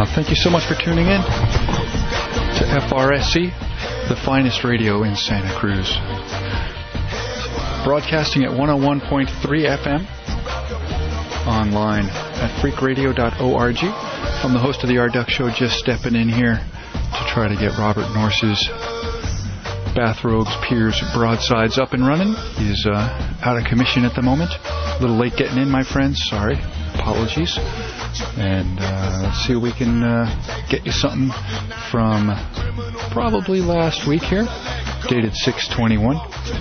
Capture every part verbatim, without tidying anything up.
Uh, thank you so much for tuning in to F R S C, the finest radio in Santa Cruz. Broadcasting at one oh one point three F M, online at freak radio dot org. I'm the host of the R Duck Show, just stepping in here to try to get Robert Norse's Bathrobes, Piers, Broadsides up and running. He's uh, out of commission at the moment. A little late getting in, my friends. Sorry. Apologies. And uh, let's see if we can uh, get you something from probably last week here, dated six twenty-one.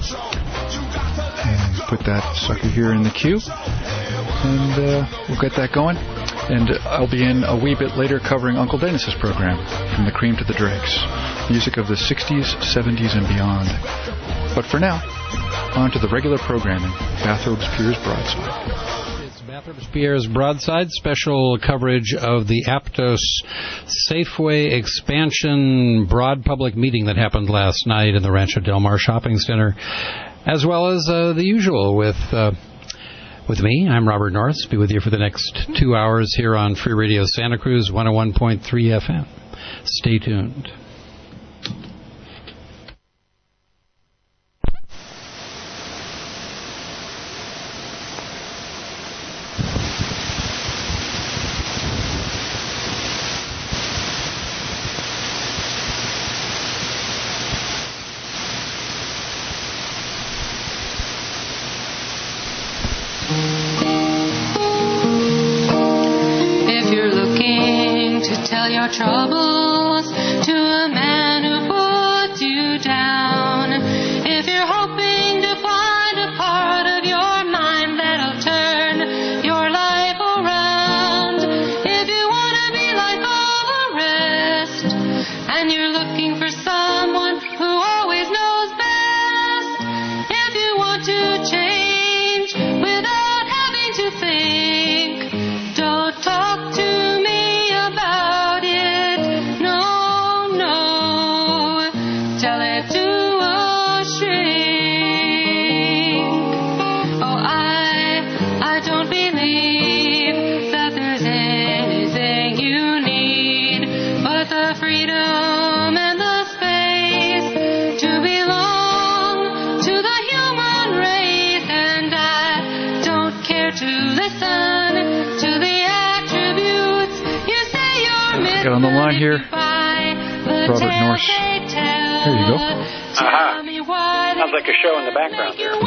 And put that sucker here in the queue. And uh, we'll get that going. And I'll be in a wee bit later covering Uncle Dennis's program, From the Cream to the Dregs. Music of the sixties, seventies, and beyond. But for now, on to the regular programming, Bathrobes, Piers, Broadside. It's Bathrobes, Piers, Broadside, special coverage of the Aptos Safeway expansion broad public meeting that happened last night in the Rancho Del Mar Shopping Center, as well as uh, the usual with... Uh, With me, I'm Robert North. Be with you for the next two hours here on Free Radio Santa Cruz, one oh one point three F M. Stay tuned. Troubles to a man who puts you down. If you're hoping to find a part of your mind that'll turn your life around, if you want to be like all the rest, and you're looking for someone who always knows best, if you want to change without having to think, don't talk to me about it. Get on the line here, Robert Norse. There you go. Aha. Uh-huh. Sounds like a show in the background there.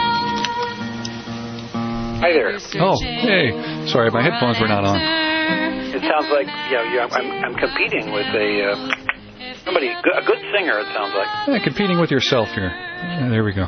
Hi there. Oh, hey. Sorry, my headphones were not on. It sounds like, you know, you, I'm, I'm competing with a uh, somebody, a good singer. It sounds like. Yeah, competing with yourself here. Yeah, there we go.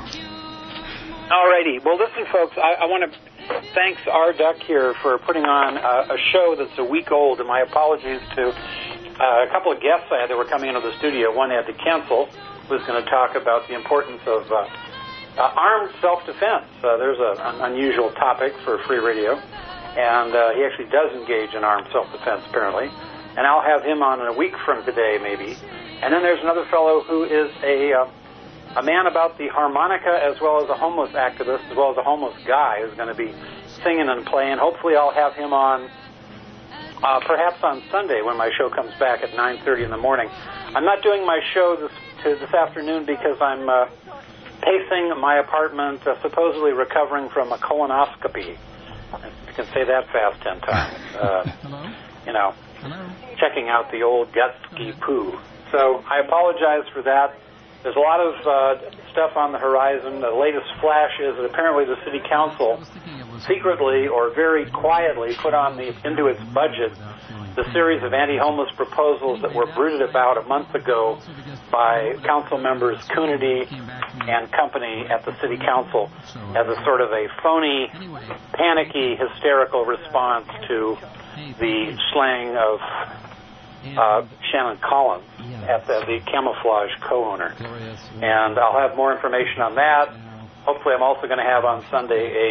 Alrighty. Well, listen, folks. I, I want to thanks R Duck here for putting on a, a show that's a week old, and my apologies to uh, a couple of guests I had that were coming into the studio. One had to cancel, was going to talk about the importance of uh, uh, armed self-defense. Uh, there's a, an unusual topic for free radio, and uh, he actually does engage in armed self-defense, apparently. And I'll have him on in a week from today, maybe. And then there's another fellow who is a... Uh, A man about the harmonica, as well as a homeless activist, as well as a homeless guy who's going to be singing and playing. Hopefully I'll have him on uh, perhaps on Sunday when my show comes back at nine thirty in the morning. I'm not doing my show this, to this afternoon because I'm uh, pacing my apartment, uh, supposedly recovering from a colonoscopy. You can say that fast ten times. Uh, Hello? You know, Hello? checking out the old gut-ski poo. So I apologize for that. There's a lot of uh, stuff on the horizon. The latest flash is that apparently the city council secretly or very quietly put on the into its budget the series of anti-homeless proposals that were bruited about a month ago by council members Coonerty and company at the city council as a sort of a phony, panicky, hysterical response to the slaying of Uh, Shannon Collins at the, the Camouflage co-owner. And I'll have more information on that. Hopefully I'm also going to have on Sunday a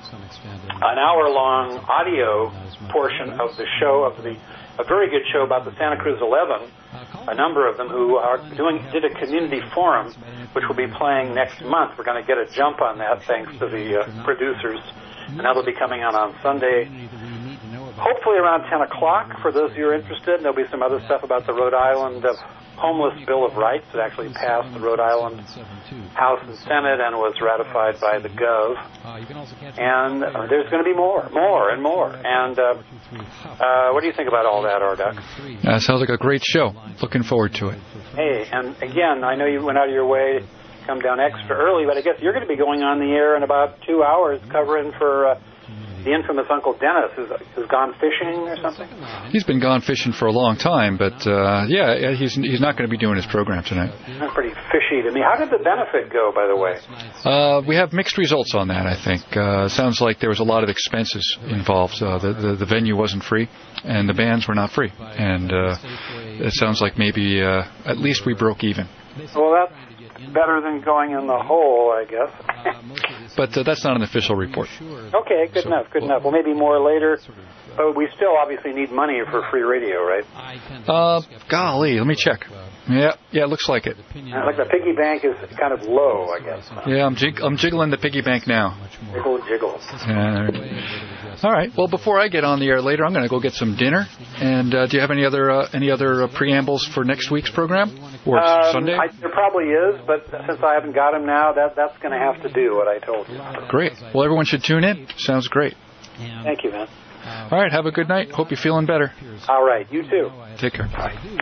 an hour-long audio portion of the show, of the a very good show about the Santa Cruz eleven, a number of them who are doing did a community forum, which will be playing next month. We're going to get a jump on that thanks to the uh, producers, and that'll be coming on on Sunday. hopefully around ten o'clock, for those of you who are interested, there'll be some other stuff about the Rhode Island uh, Homeless Bill of Rights that actually passed the Rhode Island House and Senate and was ratified by the Gov. And uh, there's going to be more, more, and more. And uh, uh, what do you think about all that, Arduck? Uh, sounds like a great show. Looking forward to it. Hey, and again, I know you went out of your way to come down extra early, but I guess you're going to be going on the air in about two hours covering for uh, the infamous Uncle Dennis, who's, who's gone fishing or something. He's been gone fishing for a long time, but uh, yeah, he's he's not going to be doing his program tonight. That's pretty fishy to me. How did the benefit go, by the way? Uh, we have mixed results on that, I think. Uh, sounds like there was a lot of expenses involved. Uh, the, the the venue wasn't free, and the bands were not free. And uh, it sounds like maybe uh, at least we broke even. Well, that's better than going in the hole, I guess. But uh, that's not an official report. Okay, good so, enough, good well, enough. Well, maybe more later. But we still obviously need money for free radio, right? Uh, golly, let me check. Yeah, yeah, it looks like it. Uh, like the piggy bank is kind of low, I guess. Yeah, I'm, jig- I'm jiggling the piggy bank now. Jiggle, jiggle. Uh, all right. Well, before I get on the air later, I'm going to go get some dinner. And uh, do you have any other uh, any other uh, preambles for next week's program or um, Sunday? I, there probably is, but since I haven't got him now, that that's going to have to do what I told you. Great. Well, everyone should tune in. Sounds great. Thank you, man. All right. Have a good night. Hope you're feeling better. All right. You too. Take care.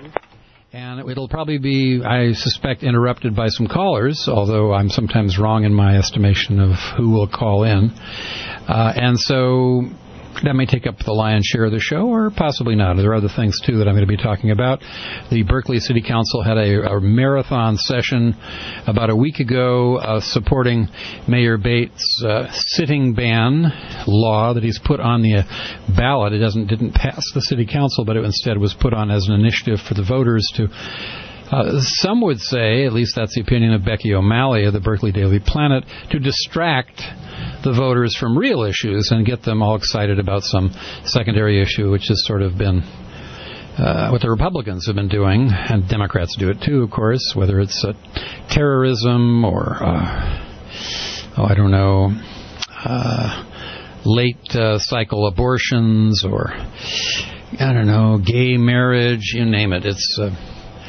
And it'll probably be, I suspect, interrupted by some callers, although I'm sometimes wrong in my estimation of who will call in. Uh, and so that may take up the lion's share of the show, or possibly not. There are other things, too, that I'm going to be talking about. The Berkeley City Council had a, a marathon session about a week ago uh, supporting Mayor Bates' uh, sitting ban law that he's put on the uh, ballot. It doesn't didn't pass the City Council, but it instead was put on as an initiative for the voters to Uh, some would say, at least that's the opinion of Becky O'Malley of the Berkeley Daily Planet, to distract the voters from real issues and get them all excited about some secondary issue, which has sort of been uh, what the Republicans have been doing, and Democrats do it too, of course, whether it's uh, terrorism or, uh, oh, I don't know, uh, late uh, cycle abortions or, I don't know, gay marriage, you name it. It's uh,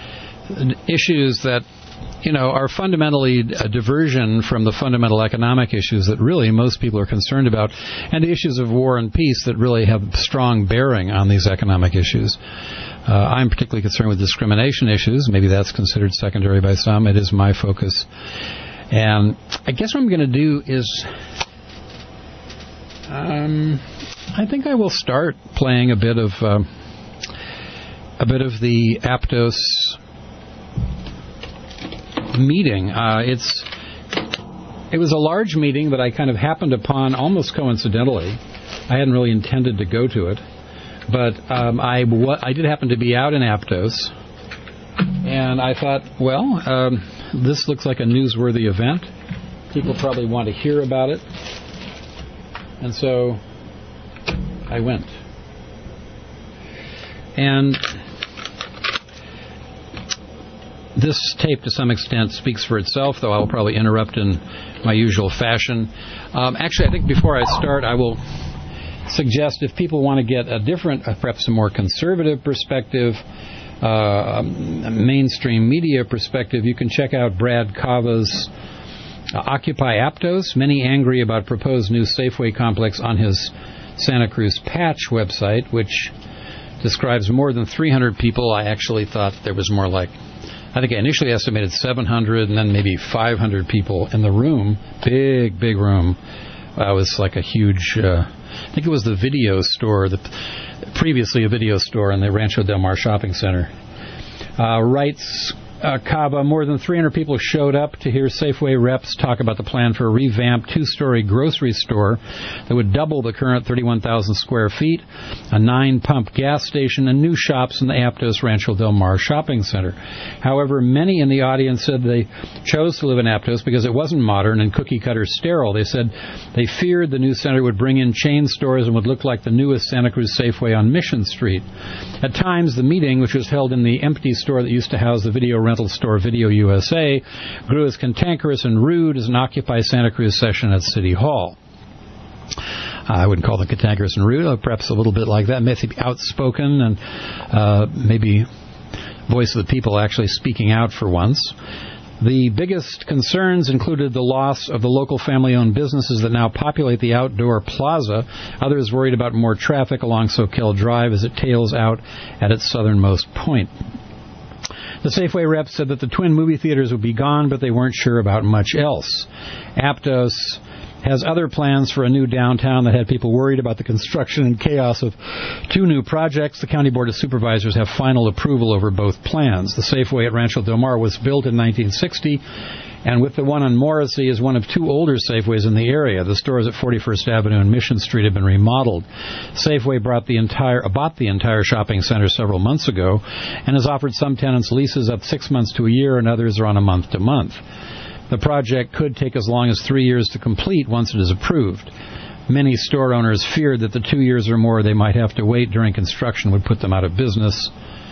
issues that, you know, are fundamentally a diversion from the fundamental economic issues that really most people are concerned about, and the issues of war and peace that really have strong bearing on these economic issues. Uh, I'm particularly concerned with discrimination issues. Maybe that's considered secondary by some. It is my focus. And I guess what I'm going to do is, um, I think I will start playing a bit of uh, a bit of the Aptos meeting. Uh, it's it was a large meeting that I kind of happened upon almost coincidentally. I hadn't really intended to go to it, but um, I w- I did happen to be out in Aptos, and I thought, well, um, this looks like a newsworthy event. People probably want to hear about it, and so I went. And this tape, to some extent, speaks for itself, though I will probably interrupt in my usual fashion. Um, actually, I think before I start, I will suggest if people want to get a different, uh, perhaps a more conservative perspective, uh, a mainstream media perspective, you can check out Brad Kava's uh, Occupy Aptos, Many Angry About Proposed New Safeway Complex, on his Santa Cruz Patch website, which describes more than three hundred people. I actually thought there was more like, I think I initially estimated seven hundred and then maybe five hundred people in the room. Big, big room. Uh, it was like a huge, uh, I think it was the video store, the, previously a video store in the Rancho Del Mar shopping center. Uh, writes uh, Caba, more than three hundred people showed up to hear Safeway reps talk about the plan for a revamped two-story grocery store that would double the current thirty-one thousand square feet, a nine-pump gas station, and new shops in the Aptos Rancho Del Mar shopping center. However, many in the audience said they chose to live in Aptos because it wasn't modern and cookie-cutter sterile. They said they feared the new center would bring in chain stores and would look like the newest Santa Cruz Safeway on Mission Street. At times, the meeting, which was held in the empty store that used to house the video rental store Video U S A, grew as cantankerous and rude as an Occupy Santa Cruz session at City Hall. I wouldn't call them cantankerous and rude, uh, perhaps a little bit like that, maybe outspoken and uh, maybe voice of the people actually speaking out for once. The biggest concerns included the loss of the local family-owned businesses that now populate the outdoor plaza. Others worried about more traffic along Soquel Drive as it tails out at its southernmost point. The Safeway rep said that the twin movie theaters would be gone, but they weren't sure about much else. Aptos has other plans for a new downtown that had people worried about the construction and chaos of two new projects. The County Board of Supervisors have final approval over both plans. The Safeway at Rancho Del Mar was built in nineteen sixty, and with the one on Morrissey is one of two older Safeways in the area. The stores at forty-first Avenue and Mission Street have been remodeled. Safeway brought the entire, bought the entire shopping center several months ago and has offered some tenants leases up six months to a year, and others are on a month-to-month. The project could take as long as three years to complete once it is approved. Many store owners feared that the two years or more they might have to wait during construction would put them out of business.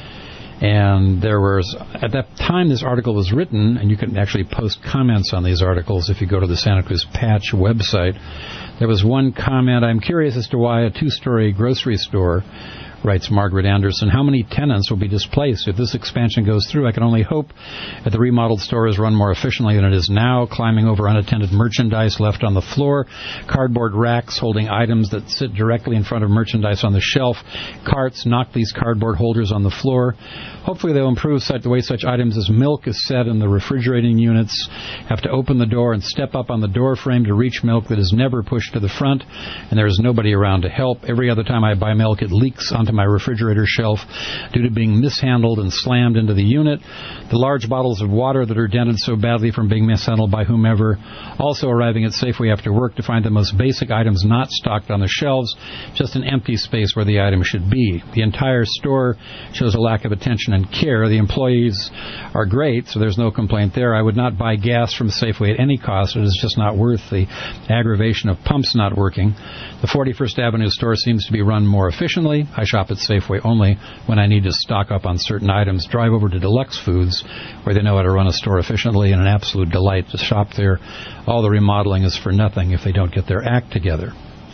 And there was, at that time this article was written, and you can actually post comments on these articles if you go to the Santa Cruz Patch website, there was one comment, I'm curious as to why a two-story grocery store, writes Margaret Anderson, how many tenants will be displaced if this expansion goes through? I can only hope that the remodeled store is run more efficiently than it is now, climbing over unattended merchandise left on the floor, cardboard racks holding items that sit directly in front of merchandise on the shelf, carts knock these cardboard holders on the floor. Hopefully they'll improve such, the way such items as milk is set in the refrigerating units, have to open the door and step up on the door frame to reach milk that is never pushed to the front, and there is nobody around to help. Every other time I buy milk, it leaks onto my refrigerator shelf due to being mishandled and slammed into the unit. The large bottles of water that are dented so badly from being mishandled by whomever, also arriving at Safeway after work to find the most basic items not stocked on the shelves, just an empty space where the item should be. The entire store shows a lack of attention and care. The employees are great, so there's no complaint there. I would not buy gas from Safeway at any cost. It is just not worth the aggravation of pumps not working. The forty-first Avenue store seems to be run more efficiently. I shop at Safeway only when I need to stock up on certain items. Drive over to Deluxe Foods, where they know how to run a store efficiently, and an absolute delight to shop there. All the remodeling is for nothing if they don't get their act together.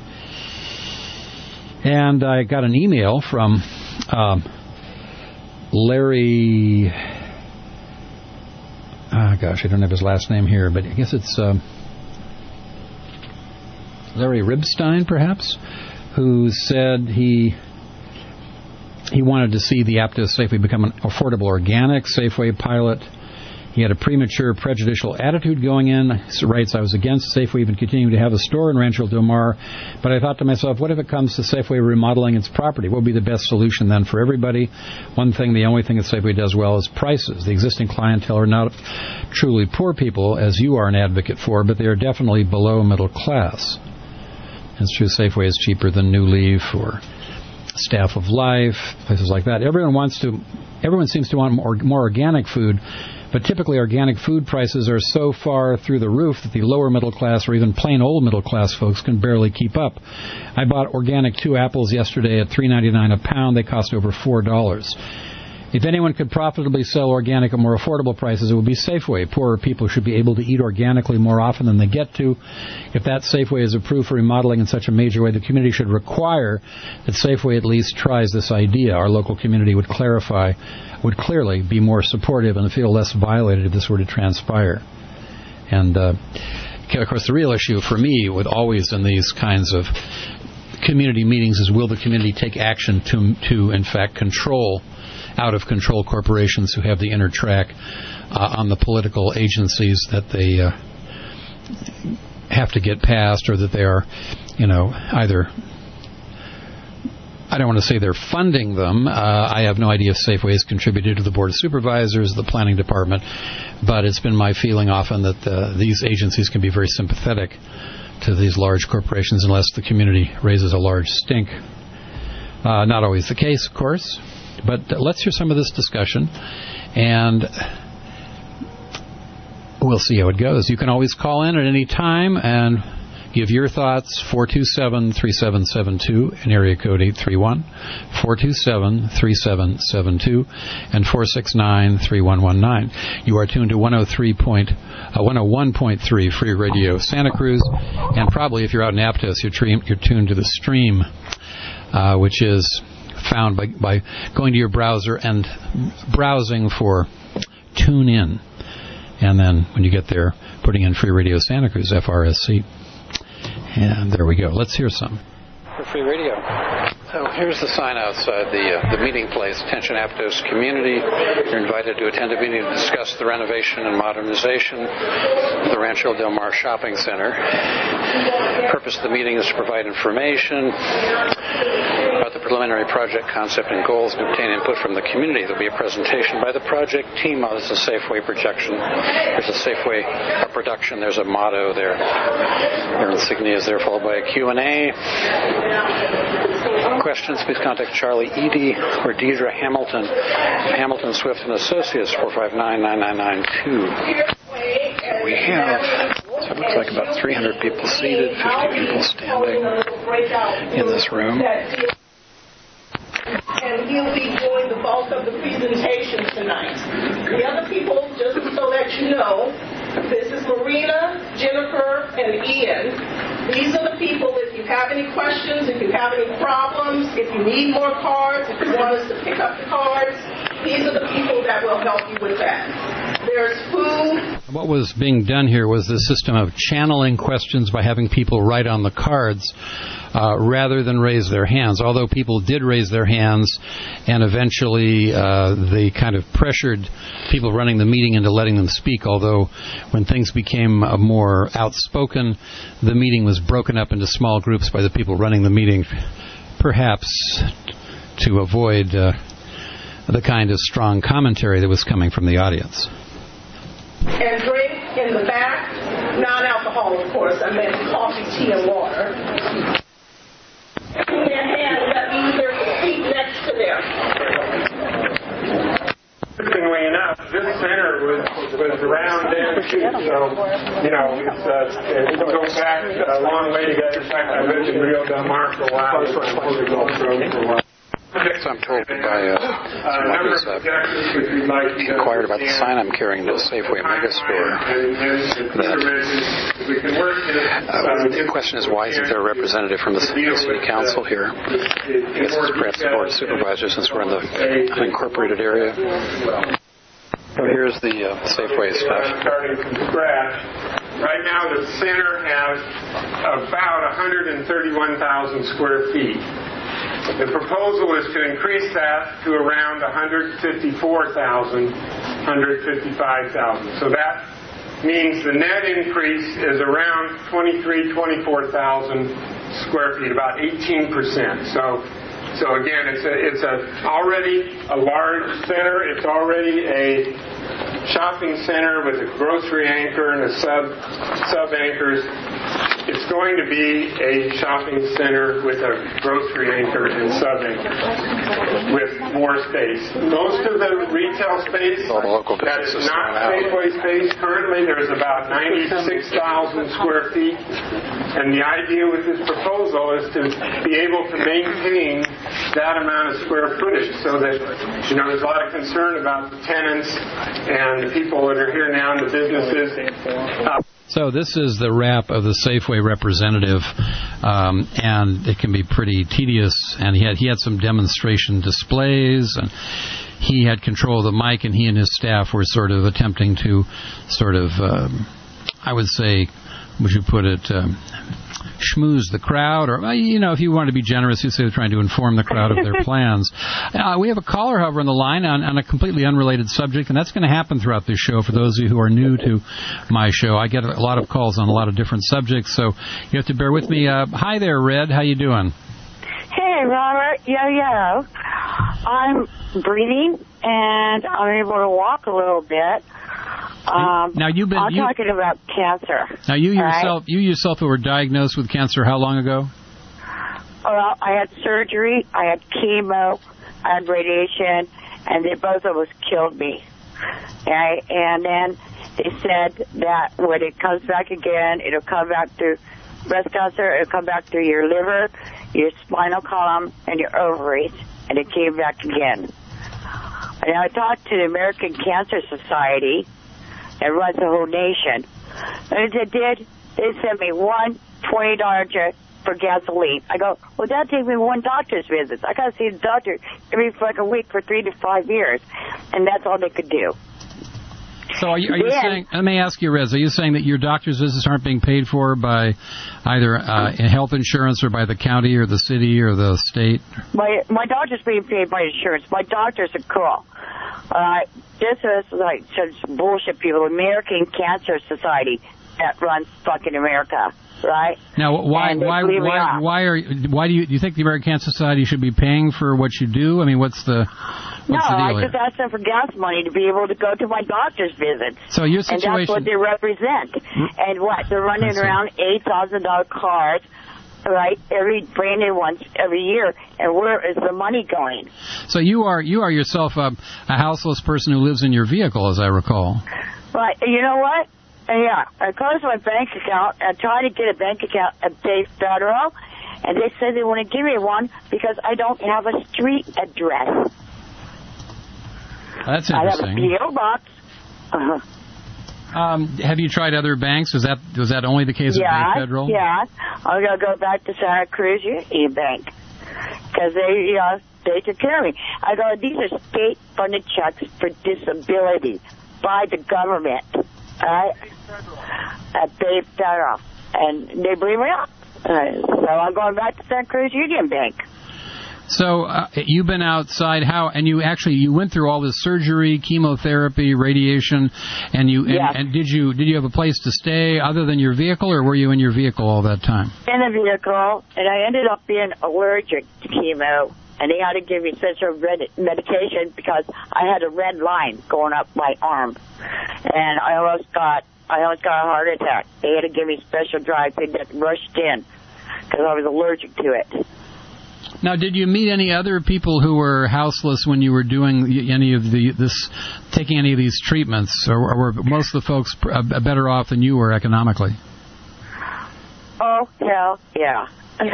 And I got an email from um, Larry... Ah, gosh, I don't have his last name here, but I guess it's... Uh, Larry Ribstein, perhaps, who said he he wanted to see the Aptos Safeway become an affordable organic Safeway pilot. He had a premature, prejudicial attitude going in. He writes, I was against Safeway even continuing to have a store in Rancho Del Mar, but I thought to myself, what if it comes to Safeway remodeling its property? What would be the best solution then for everybody? One thing, the only thing that Safeway does well is prices. The existing clientele are not truly poor people, as you are an advocate for, but they are definitely below middle class. It's true, Safeway is cheaper than New Leaf or Staff of Life, places like that. Everyone wants to, everyone seems to want more, more organic food, but typically organic food prices are so far through the roof that the lower middle class or even plain old middle class folks can barely keep up. I bought organic two apples yesterday at three ninety-nine a pound. They cost over four dollars. If anyone could profitably sell organic at more affordable prices, it would be Safeway. Poorer people should be able to eat organically more often than they get to. If that Safeway is approved for remodeling in such a major way, the community should require that Safeway at least tries this idea. Our local community would clarify, would clearly be more supportive and feel less violated if this were to transpire. And, uh, of course, the real issue for me with always in these kinds of community meetings is, will the community take action to, to in fact, control out-of-control corporations who have the inner track uh, on the political agencies that they uh, have to get past, or that they are, you know, either, I don't want to say they're funding them. Uh, I have no idea if Safeway has contributed to the Board of Supervisors, the Planning Department, but it's been my feeling often that uh, these agencies can be very sympathetic to these large corporations unless the community raises a large stink. Uh, not always the case, of course. But let's hear some of this discussion, and we'll see how it goes. You can always call in at any time and Give your thoughts, four two seven, three seven seven two in area code eight three one, four two seven, three seven seven two, and four six nine, three one one nine. You are tuned to one oh three point, uh, one oh one point three Free Radio Santa Cruz, and probably if you're out in Aptos, you're, tre- you're tuned to the stream, uh, which is found by, by going to your browser and browsing for Tune In. And then when you get there, putting in Free Radio Santa Cruz, F R S C. And there we go. Let's hear some. For Free Radio. So here's the sign outside the uh, the meeting place, Attention Aptos Community. You're invited to attend a meeting to discuss the renovation and modernization of the Rancho Del Mar Shopping Center. The purpose of the meeting is to provide information about the preliminary project concept and goals and obtain input from the community. There'll be a presentation by the project team. Oh, this is a Safeway projection. There's a Safeway production. There's a motto there. Their insignia is there, followed by a Q and A. Questions, please contact Charlie Eady or Deidre Hamilton, Hamilton Swift and Associates, four five nine, nine nine nine two. We have, so it looks like about three hundred people seated, fifty people standing in this room. And he'll be doing the bulk of the presentation tonight. The other people, just so that you know, this is Marina, Jennifer, and Ian. These are the people, if you have any questions, if you have any problems, if you need more cards, if you want us to pick up the cards, these are the people that will help you with that. There's food. What was being done here was the system of channeling questions by having people write on the cards uh, rather than raise their hands. Although people did raise their hands, and eventually uh, they kind of pressured people running the meeting into letting them speak. Although when things became uh, more outspoken, the meeting was broken up into small groups by the people running the meeting, perhaps to avoid uh, the kind of strong commentary that was coming from the audience. And drink in the back, non-alcohol, of course. I meant coffee, tea, and water. In their hand, that means there's a seat next to them. Interestingly enough, this center was was around then too, so you know it's uh, it goes back a long way to get. In fact, I lived in Rio Del Mar for a while. For a while. So I'm told by uh, someone who's uh, inquired about the sign I'm carrying to the Safeway Megastore that uh, the question is, why isn't there a representative from the City Council here? I guess it's perhaps the Board of Supervisors, since we're in the unincorporated area. So here's the uh, Safeway stuff. Starting from scratch. Right now the center has about one hundred thirty-one thousand square feet. The proposal is to increase that to around one hundred fifty-four thousand, one hundred fifty-five thousand. So that means the net increase is around twenty-three, twenty-four thousand square feet, about eighteen percent. So, so again, it's a, it's a already a large center. It's already a shopping center with a grocery anchor and a sub sub anchors. It's going to be a shopping center with a grocery anchor and sub anchor with more space. Most of the retail space that is not Safeway space, currently there's about ninety-six thousand square feet. And the idea with this proposal is to be able to maintain that amount of square footage so that, you know, there's a lot of concern about the tenants and the people that are here now and the businesses. Uh, So this is the rap of the Safeway representative, um, and it can be pretty tedious. And he had he had some demonstration displays, and he had control of the mic, and he and his staff were sort of attempting to sort of, um, I would say, would you put it, um, schmooze the crowd, or, you know, if you want to be generous, you'd say they're trying to inform the crowd of their plans. Uh, we have a caller, however, on the line on, on a completely unrelated subject, and that's going to happen throughout this show. For those of you who are new to my show, I get a lot of calls on a lot of different subjects, so you have to bear with me. Uh, hi there, Red. How you doing? Hey, Robert. Yo, yo. I'm breathing, and I'm able to walk a little bit. Um, now you've been. I'm you, talking about cancer. Now you yourself, right? you yourself were diagnosed with cancer how long ago? Well, I had surgery, I had chemo, I had radiation, and they both of us killed me. Right? And then they said that when it comes back again, it'll come back to breast cancer, it'll come back through your liver, your spinal column, and your ovaries, and it came back again. And I talked to the American Cancer Society that runs the whole nation. And they did, they sent me one twenty dollars check for gasoline. I go, well, that takes me one doctor's visit. I got to see the doctor every fucking week for three to five years. And that's all they could do. So are you, are you then, saying, let me ask you, Rez, are you saying that your doctor's visits aren't being paid for by either uh, health insurance or by the county or the city or the state? My my doctor's being paid by insurance. My doctors are cool. Uh, this is like such bullshit people. American Cancer Society that runs fucking America, right? Now, why why why why are why do you do you think the American Cancer Society should be paying for what you do? I mean, what's the what's no, the deal I just here? asked them for gas money to be able to go to my doctor's visits. So your And that's situation, what they represent. And what? They're running I see. around eight thousand dollars cars, right, every brand new ones every year. And where is the money going? so you are you are yourself a, a houseless person who lives in your vehicle, as I recall. Right. You know what? Uh, yeah. I closed my bank account. I tried to get a bank account at Bay Federal, and they said they wouldn't give me one because I don't have a street address. That's I have a interesting. P O box. Uh-huh. Um, have you tried other banks? Was that was that only the case Yeah, of Bay Federal? yeah. I'm gonna go back to Santa Cruz Union Bank because they, you know, they took care of me. I go, these are state-funded checks for disability by the government, all right? At Bay Federal, and they bring me up. Uh, so I'm going back to Santa Cruz Union Bank. So uh, you've been outside, how, and you actually you went through all this surgery, chemotherapy, radiation, and you and, Yes. and did you did you have a place to stay other than your vehicle, or were you in your vehicle all that time? In the vehicle, and I ended up being allergic to chemo, and they had to give me special red medication because I had a red line going up my arm, and I almost got I almost got a heart attack. They had to give me special drugs. They just rushed in because I was allergic to it. Now, did you meet any other people who were houseless when you were doing any of the this, taking any of these treatments, or, or were most of the folks uh, better off than you were economically? Oh, hell, yeah.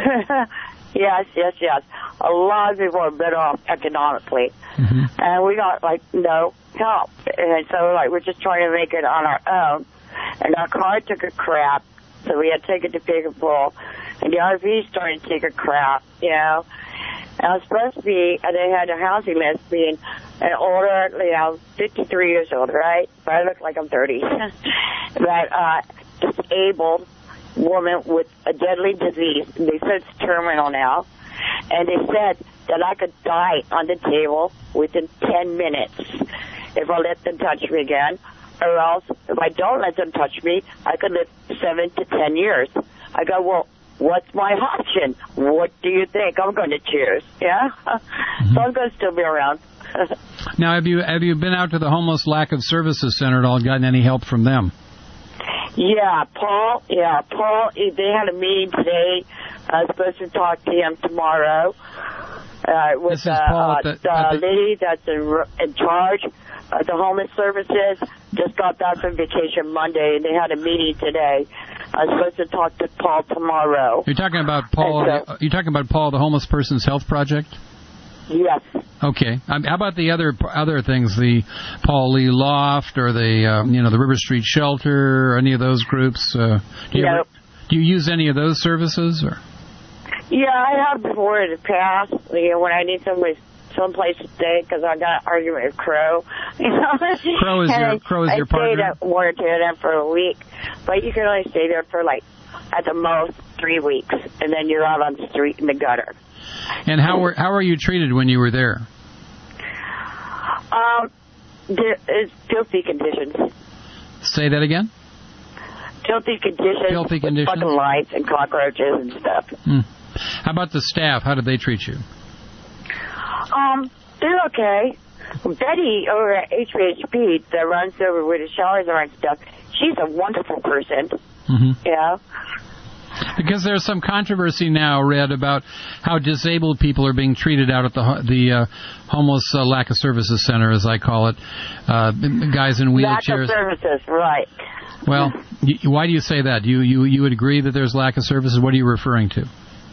yes, yes, yes. A lot of people are better off economically. Mm-hmm. And we got, like, no help. And so, like, we're just trying to make it on our own. And our car took a crap, so we had to take it to Pick and Pull. And the R V started to take a crap, you know. And I was supposed to be, and they had a housing list being an older, you know, fifty-three years old, right? But I look like I'm thirty. But uh, disabled woman with a deadly disease. They said it's terminal now. And they said that I could die on the table within ten minutes if I let them touch me again. Or else, if I don't let them touch me, I could live seven to ten years. I go, well, what's my option? What do you think I'm going to choose? Yeah? Mm-hmm. So I'm going to still be around. Now, have you have you been out to the Homeless Lack of Services Center at all, gotten any help from them? Yeah, Paul, yeah, Paul, they had a meeting today. I was supposed to talk to him tomorrow. Uh, with This is uh, Paul uh, at the- the, at the- lady that's in, in charge of the homeless services. Just got back from vacation Monday, and they had a meeting today. I was supposed to talk to Paul tomorrow. You're talking about Paul. And so- You're talking about Paul, the Homeless Person's Health Project. Yes. Okay. Um, how about the other other things, the Paul Lee Loft or the um, you know the River Street Shelter or any of those groups? Uh, do you Nope. ever, do you use any of those services? Or? Yeah, I have before in the past, you know, when I need somebody someplace to stay because I got an argument with Crow. You know? Crow is And your I, Crow is I your partner. stayed at one or two of them for a week, but you can only stay there for like at the most three weeks, and then you're out on the street in the gutter. And how were how were you treated when you were there? Um, there is filthy conditions. Say that again. Filthy conditions. Filthy with conditions? Fucking lice and cockroaches and stuff. Hmm. How about the staff? How did they treat you? Um, they're okay. Betty over at H V H P that runs over where the showers are and stuff, she's a wonderful person. Mm-hmm. You know? Because there's some controversy now, Red, about how disabled people are being treated out at the the uh, homeless uh, lack of services center, as I call it. Uh, guys in wheelchairs. Lack of services, right. Well, y- why do you say that? You, you, you would agree that there's lack of services? What are you referring to?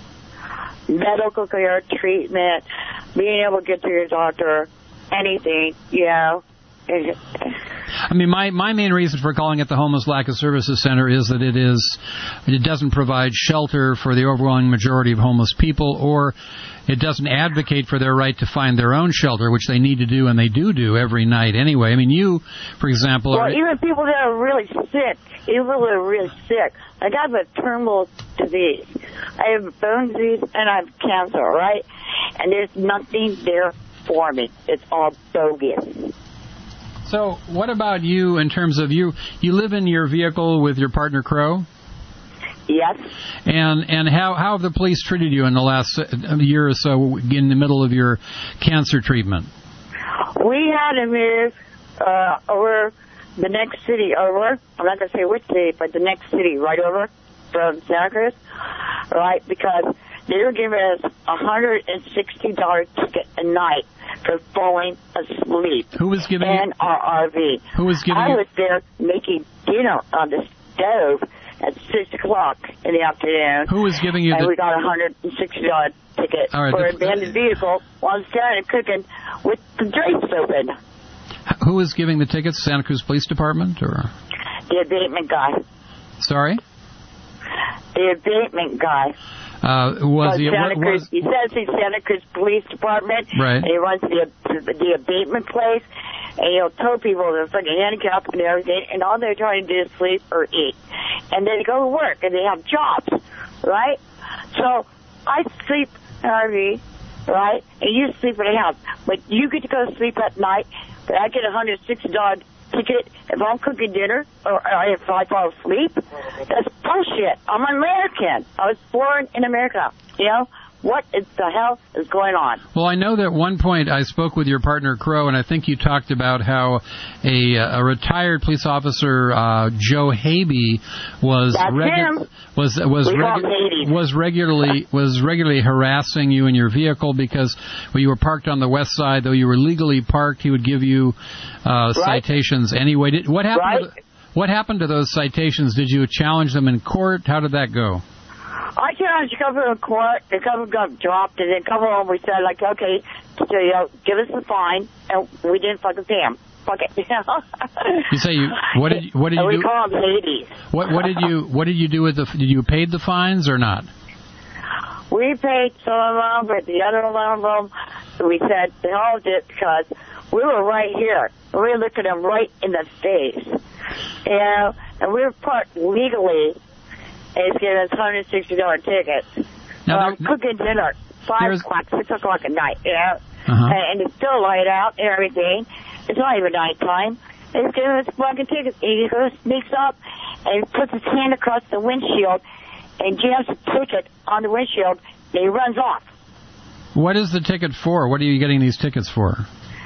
Medical care, treatment, being able to get to your doctor, anything, you know. I mean, my, my main reason for calling it the Homeless Lack of Services Center is that it is it doesn't provide shelter for the overwhelming majority of homeless people, or it doesn't advocate for their right to find their own shelter, which they need to do, and they do do every night anyway. I mean, you, for example... Well, are, even people that are really sick, even people that are really sick. Like, I have a terminal disease. I have bone disease, and I have cancer, right? And there's nothing there for me. It's all bogus. So what about you in terms of you? You live in your vehicle with your partner, Crow? Yes. And and how, how have the police treated you in the last year or so in the middle of your cancer treatment? We had to move uh, over the next city over. I'm not going to say which city, but the next city right over from Santa Cruz, right? Because they were giving us a one hundred sixty dollars ticket a night for falling asleep. Who was giving in you? our R V. Who was giving I you? was there making dinner on the stove at six o'clock in the afternoon. Who was giving you and the... we got a one hundred sixty dollars ticket All right, for the- an abandoned vehicle while I'm standing cooking with the drapes open. Who was giving the tickets? Santa Cruz Police Department, or? The abatement guy. Sorry? The abatement guy. Uh, was But he... Santa What, Cruz, was, he says he's Santa Cruz Police Department. Right. And he runs the, the abatement place. And he'll tell people they're fucking handicapped and everything. And all they're trying to do is sleep or eat. And they go to work and they have jobs. Right? So I sleep in an R V. Right? And you sleep in a house. But you get to go to sleep at night. But I get a one hundred sixty dollars ticket if I'm cooking dinner or if I fall asleep. That's bullshit. I'm American. I was born in America. You know? What is the hell is going on? Well, I know that at one point I spoke with your partner, Crow, and I think you talked about how a, a retired police officer, uh, Joe Habe, was That's regu- him. was was We call him regu- Hades. was regularly was regularly harassing you in your vehicle because when you were parked on the west side, though you were legally parked, he would give you uh, Right. citations anyway. Did, what happened? Right. To the, what happened to those citations? Did you challenge them in court? How did that go? I challenged a couple in court. A couple got dropped, and then a couple of them we said, like, okay, so, you know, give us the fine, and we didn't fucking pay them. Fuck it. You know? You say you what did what did and you we do? call them Hades. What what did you what did you do with the did you pay the fines or not? We paid some of them, but the other one of them, we said, they all did because we were right here. We were looking them right in the face. You know, and we were parked legally, and it's giving us one hundred sixty dollars tickets. Now, um, there- cooking dinner, five there's- o'clock, six o'clock at night, you know? Uh-huh. And, and it's still light out and everything. It's not even nighttime. And it's giving us fucking tickets. And he goes, sneaks up, and he puts his hand across the windshield, and jams the ticket on the windshield, and he runs off. What is the ticket for? What are you getting these tickets for?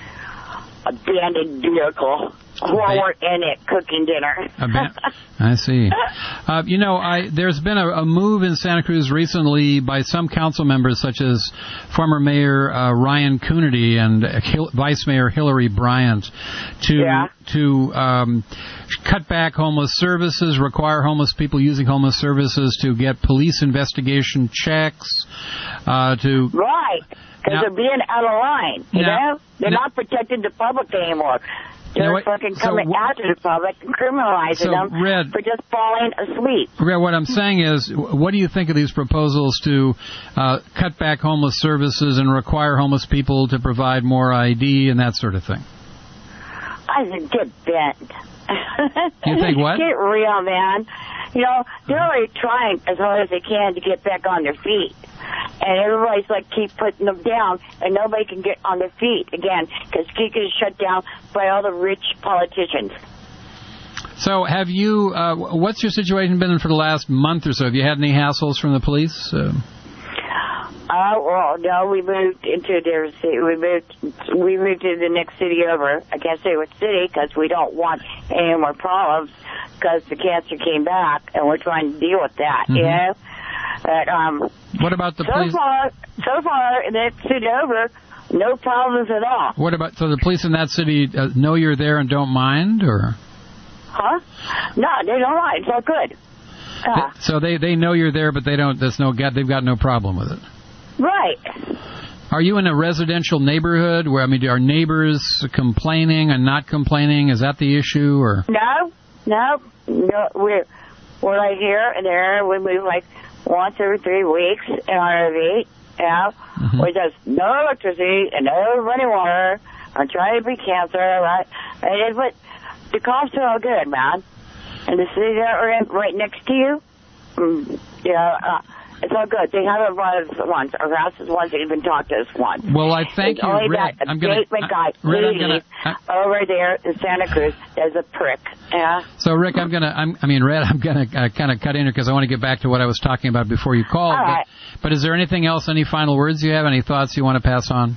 Abandoned vehicle. While we're in it, cooking dinner. Aban- I see. Uh, you know, I, there's been a, a move in Santa Cruz recently by some council members, such as former Mayor uh, Ryan Coonerty and Hil- Vice Mayor Hillary Bryant, to Yeah. to um, cut back homeless services, require homeless people using homeless services to get police investigation checks, uh, to Right. Because Now- they're being out of line, you Now- know? They're now- not protecting the public anymore. They're Now, what- fucking so coming wh- after the public and criminalizing So, them Red- for just falling asleep. Red, what I'm saying is, what do you think of these proposals to uh, cut back homeless services and require homeless people to provide more I D and that sort of thing? I said, get bent. You think what? Get real, man. You know, they're already trying as hard as they can to get back on their feet. And everybody's like, keep putting them down, and nobody can get on their feet again, because Geek is shut down by all the rich politicians. So have you, uh, what's your situation been for the last month or so? Have you had any hassles from the police? Uh, Uh, well, no, we moved into a different city. We moved, we moved to the next city over. I can't say what city because we don't want any more problems because the cancer came back and we're trying to deal with that, Mm-hmm. you know? But, um, What about the so police? far, so far, in that city over, no problems at all. What about, so the police in that city uh, know you're there and don't mind, or? Huh? No, they don't mind. It's all good. Uh, So they, they know you're there, but they don't, there's no, they've got no problem with it. right. Are you in a residential neighborhood where, I mean, are neighbors complaining and not complaining? Is that the issue, or? No, no, no. We're, we're right here and there. We move like once every three weeks in our R V. Yeah. Mm-hmm. We just no electricity and no running water. I'm trying to beat cancer, right? And, but the cops are all good, man. And the city that we're in right next to you, mm, you know, uh, it's all good. They haven't brought us once. Our house is once. They even talked to us once. Well, I thank it's you, only Red. that I'm gonna, abatement guy, uh, Red, I'm Lee, gonna, uh, over there in Santa Cruz, is a prick. Yeah. So, Rick, I'm gonna, I'm, I mean, Red, I'm gonna uh, kind of cut in here because I want to get back to what I was talking about before you called. All but, right. but is there anything else? Any final words you have? Any thoughts you want to pass on?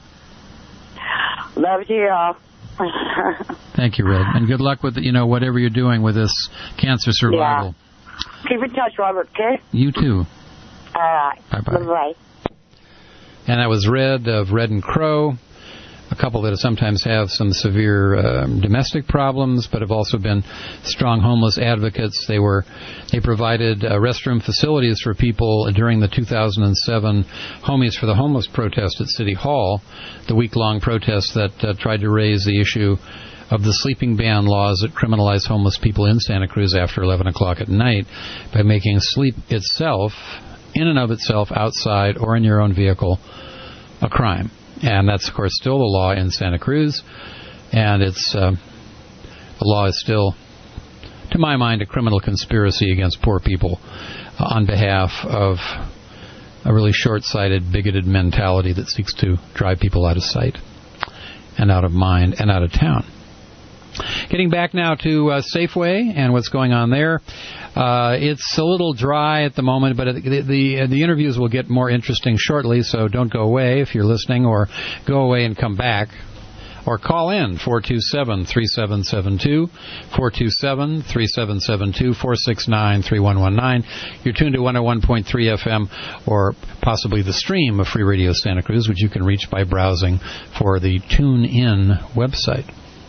Love you all. Thank you, Red, and good luck with you know whatever you're doing with this cancer survival. Yeah. Keep in touch, Robert. Okay. You too. All right. Bye bye. Bye bye. And that was Red of Red and Crow, a couple that sometimes have some severe um, domestic problems, but have also been strong homeless advocates. They were they provided uh, restroom facilities for people during the two thousand seven Homies for the Homeless protest at City Hall, the week-long protest that uh, tried to raise the issue of the sleeping ban laws that criminalize homeless people in Santa Cruz after eleven o'clock at night by making sleep itself, in and of itself, outside or in your own vehicle, a crime. And that's, of course, still the law in Santa Cruz. And it's uh, the law is still, to my mind, a criminal conspiracy against poor people uh, on behalf of a really short-sighted, bigoted mentality that seeks to drive people out of sight and out of mind and out of town. Getting back now to uh, Safeway and what's going on there. Uh, it's a little dry at the moment, but the, the the interviews will get more interesting shortly, so don't go away if you're listening, or go away and come back. Or call in, four two seven, three seven seven two, four two seven, three seven seven two, four six nine, three one one nine. You're tuned to one oh one point three F M, or possibly the stream of Free Radio Santa Cruz, which you can reach by browsing for the TuneIn website.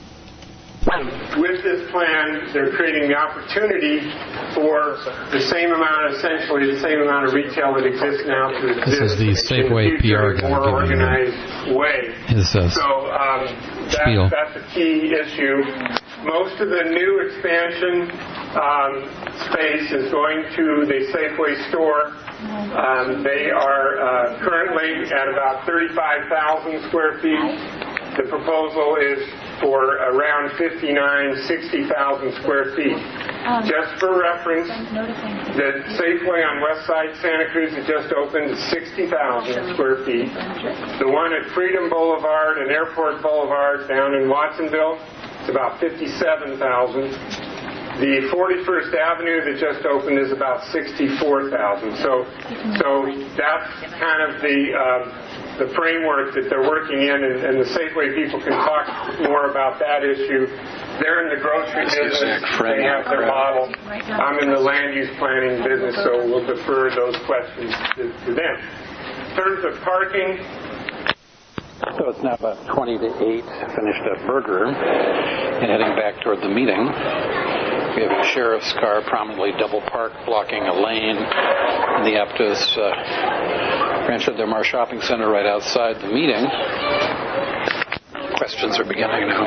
With this plan, they're creating the opportunity for the same amount, essentially the same amount of retail that exists now to exist. This is the Safeway P R guy in a more giving organized way. His, uh, so um, that, that's a key issue. Most of the new expansion um, space is going to the Safeway store. Um, they are uh, currently at about thirty-five thousand square feet. The proposal is for around fifty-nine, sixty thousand square feet. Um, just for reference, the Safeway on West Side Santa Cruz has just opened sixty thousand square feet. The one at Freedom Boulevard and Airport Boulevard down in Watsonville is about fifty-seven thousand. The forty-first Avenue that just opened is about sixty-four thousand. So, so that's kind of the uh, the framework that they're working in, and, and the Safeway people can talk more about that issue. They're in the grocery business. They have their model. I'm in the land use planning business, so we'll defer those questions to, to them. In terms of parking, so it's now about twenty to eight. Finished a burger and heading back toward the meeting. We have a sheriff's car prominently double parked, blocking a lane in the Aptos uh, Rancho Del Mar Shopping Center right outside the meeting. Questions are beginning now.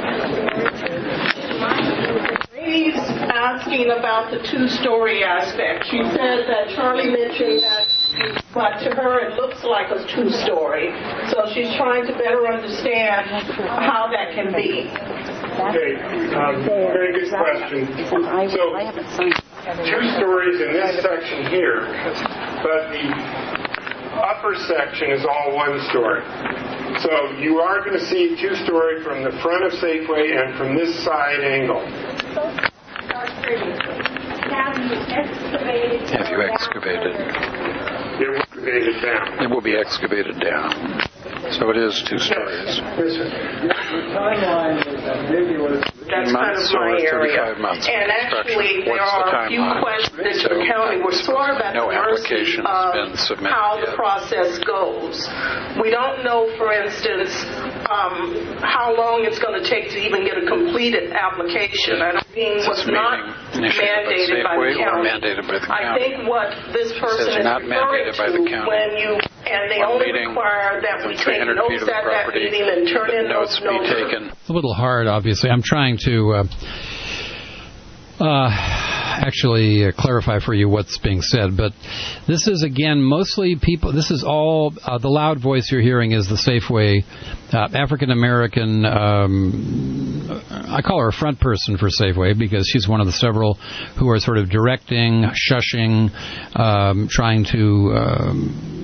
He's asking about the two-story aspect. She said that Charlie mentioned that, but to her it looks like a two-story. So she's trying to better understand how that can be. Okay, um, very good question. So, two stories in this section here, but the upper section is all one story. So you are going to see two story from the front of Safeway and from this side angle. Have you excavated? It will be excavated down. It will be excavated down. So it is two stories. That's kind of my area. And actually, there are a few questions that the county were sort of at the mercy of how the process goes. We don't know, for instance, um, how long it's going to take to even get a completed application. And being was not mandated by the county. I think what this person is referring to when you and they only require that we take notes at that meeting and turn in those notes. It's a little hard, obviously. I'm trying to uh, uh, actually uh, clarify for you what's being said, but this is, again, mostly people, this is all, uh, the loud voice you're hearing is the Safeway uh, African-American, um, I call her a front person for Safeway because she's one of the several who are sort of directing, shushing, um, trying to um,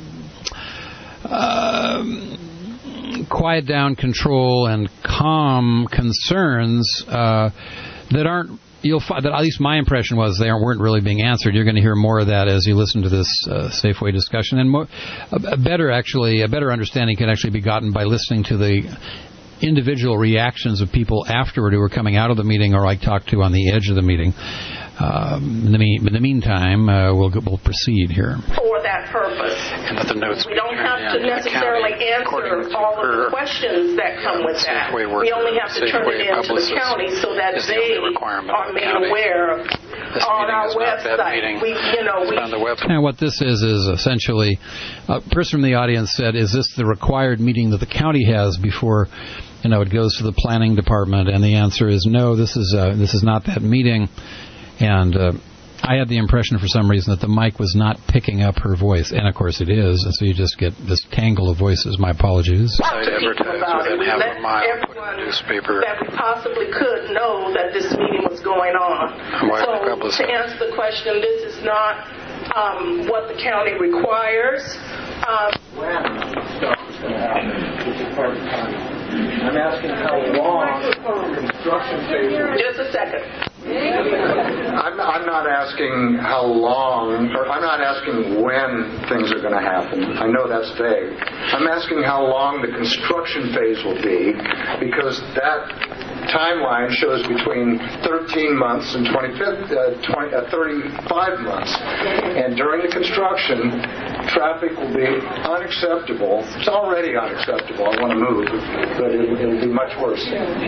Um, quiet down, control, and calm concerns uh, that aren't. You'll find that at least my impression was they weren't really being answered. You're going to hear more of that as you listen to this uh, Safeway discussion, and more, a, a better actually a better understanding can actually be gotten by listening to the individual reactions of people afterward who were coming out of the meeting or I talked to on the edge of the meeting. Um, in, the mean, in the meantime, uh, we'll we'll proceed here. For that purpose. And that the notes we don't have to necessarily answer all of the questions that come with that. We only have to turn it into the county so that they are made aware of on our website. We, you know, we on the website. And what this is is essentially, a person from the audience said, "Is this the required meeting that the county has before?" You know, it goes to the planning department, and the answer is no. This is uh, this is not that meeting. And uh, I had the impression for some reason that the mic was not picking up her voice. And, of course, it is. And so you just get this tangle of voices. My apologies. I advertised within half a mile put in the newspaper that we possibly could know that this meeting was going on. So to answer the question, this is not um, what the county requires. Um, when stuff is going to happen, which is part of the time. I'm asking how long the construction phase will be. Just a second. I'm, I'm not asking how long, or I'm not asking when things are going to happen. I know that's vague. I'm asking how long the construction phase will be, because that timeline shows between thirteen months and twenty-five, uh, twenty, uh, thirty-five months. And during the construction, traffic will be unacceptable. It's already unacceptable. I want to move, but it will be much worse.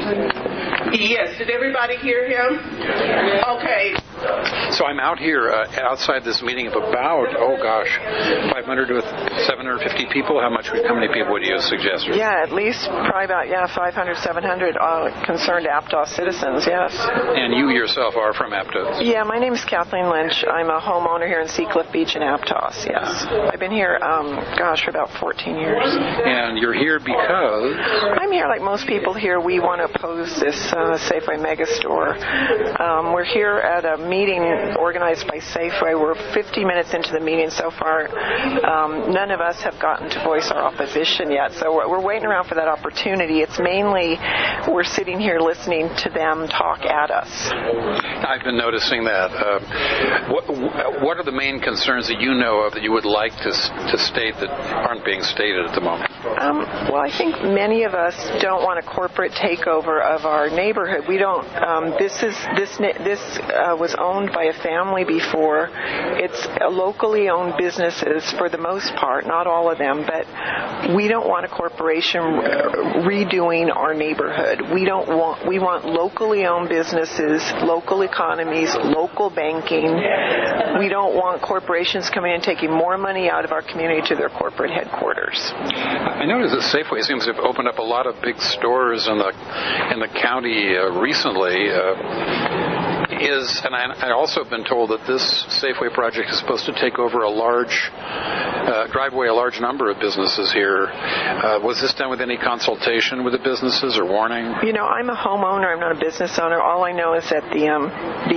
Yes. Did everybody hear him? Okay. So I'm out here uh, outside this meeting of about, oh gosh, five hundred to seven hundred fifty people. How much? How many people would you suggest? Yeah, at least probably about yeah five hundred, seven hundred uh, concerned Aptos citizens. Yes. And you yourself are from Aptos? Yeah, my name is Kathleen Lynch. I'm a homeowner here in Seacliff Beach in Aptos. Yes, I've been here, um, gosh, for about fourteen years. And you're here because? I'm here like most people here. We want to oppose this uh, Safeway megastore. Um, we're here at a meeting organized by Safeway. We're fifty minutes into the meeting so far. Um, none of us have gotten to voice our opposition yet, so we're, we're waiting around for that opportunity. It's mainly we're sitting here listening to them talk at us. I've been noticing that. Uh, what, what are the main concerns that you know of that you would like to to state that aren't being stated at the moment? Um, well, I think many of us don't want a corporate takeover of our neighborhood. We don't. Um, this is this this uh, was owned by a family before. It's uh, locally owned businesses for the most part, not all of them, but we don't want a corporation redoing our neighborhood. We don't want. We want locally owned businesses, local economies, local banking. We don't want corporations coming in and taking more money out of our community to their corporate headquarters. I noticed that Safeway seems to have opened up a lot of big stores in the in the county uh, recently. Uh, is and I, I also have been told that this Safeway project is supposed to take over a large, uh, drive away a large number of businesses here. Uh, was this done with any consultation with the businesses or warning? You know, I'm a homeowner. I'm not a business owner. All I know is that the um, the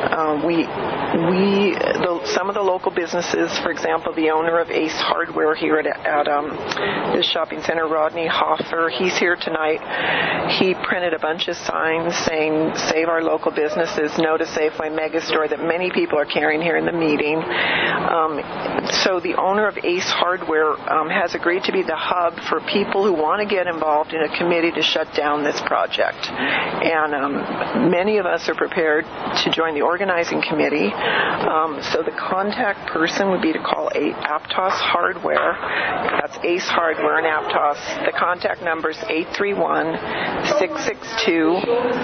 Um, we, we, the, some of the local businesses, for example, the owner of Ace Hardware here at, at um, this shopping center, Rodney Hoffer, he's here tonight. He printed a bunch of signs saying, save our local businesses, no to Safeway Megastore, that many people are carrying here in the meeting. Um, so the owner of Ace Hardware um, has agreed to be the hub for people who want to get involved in a committee to shut down this project. And um, many of us are prepared to join the organizing committee. Um, so the contact person would be to call a Aptos Hardware. That's Ace Hardware and Aptos. The contact number is eight three one, six six two,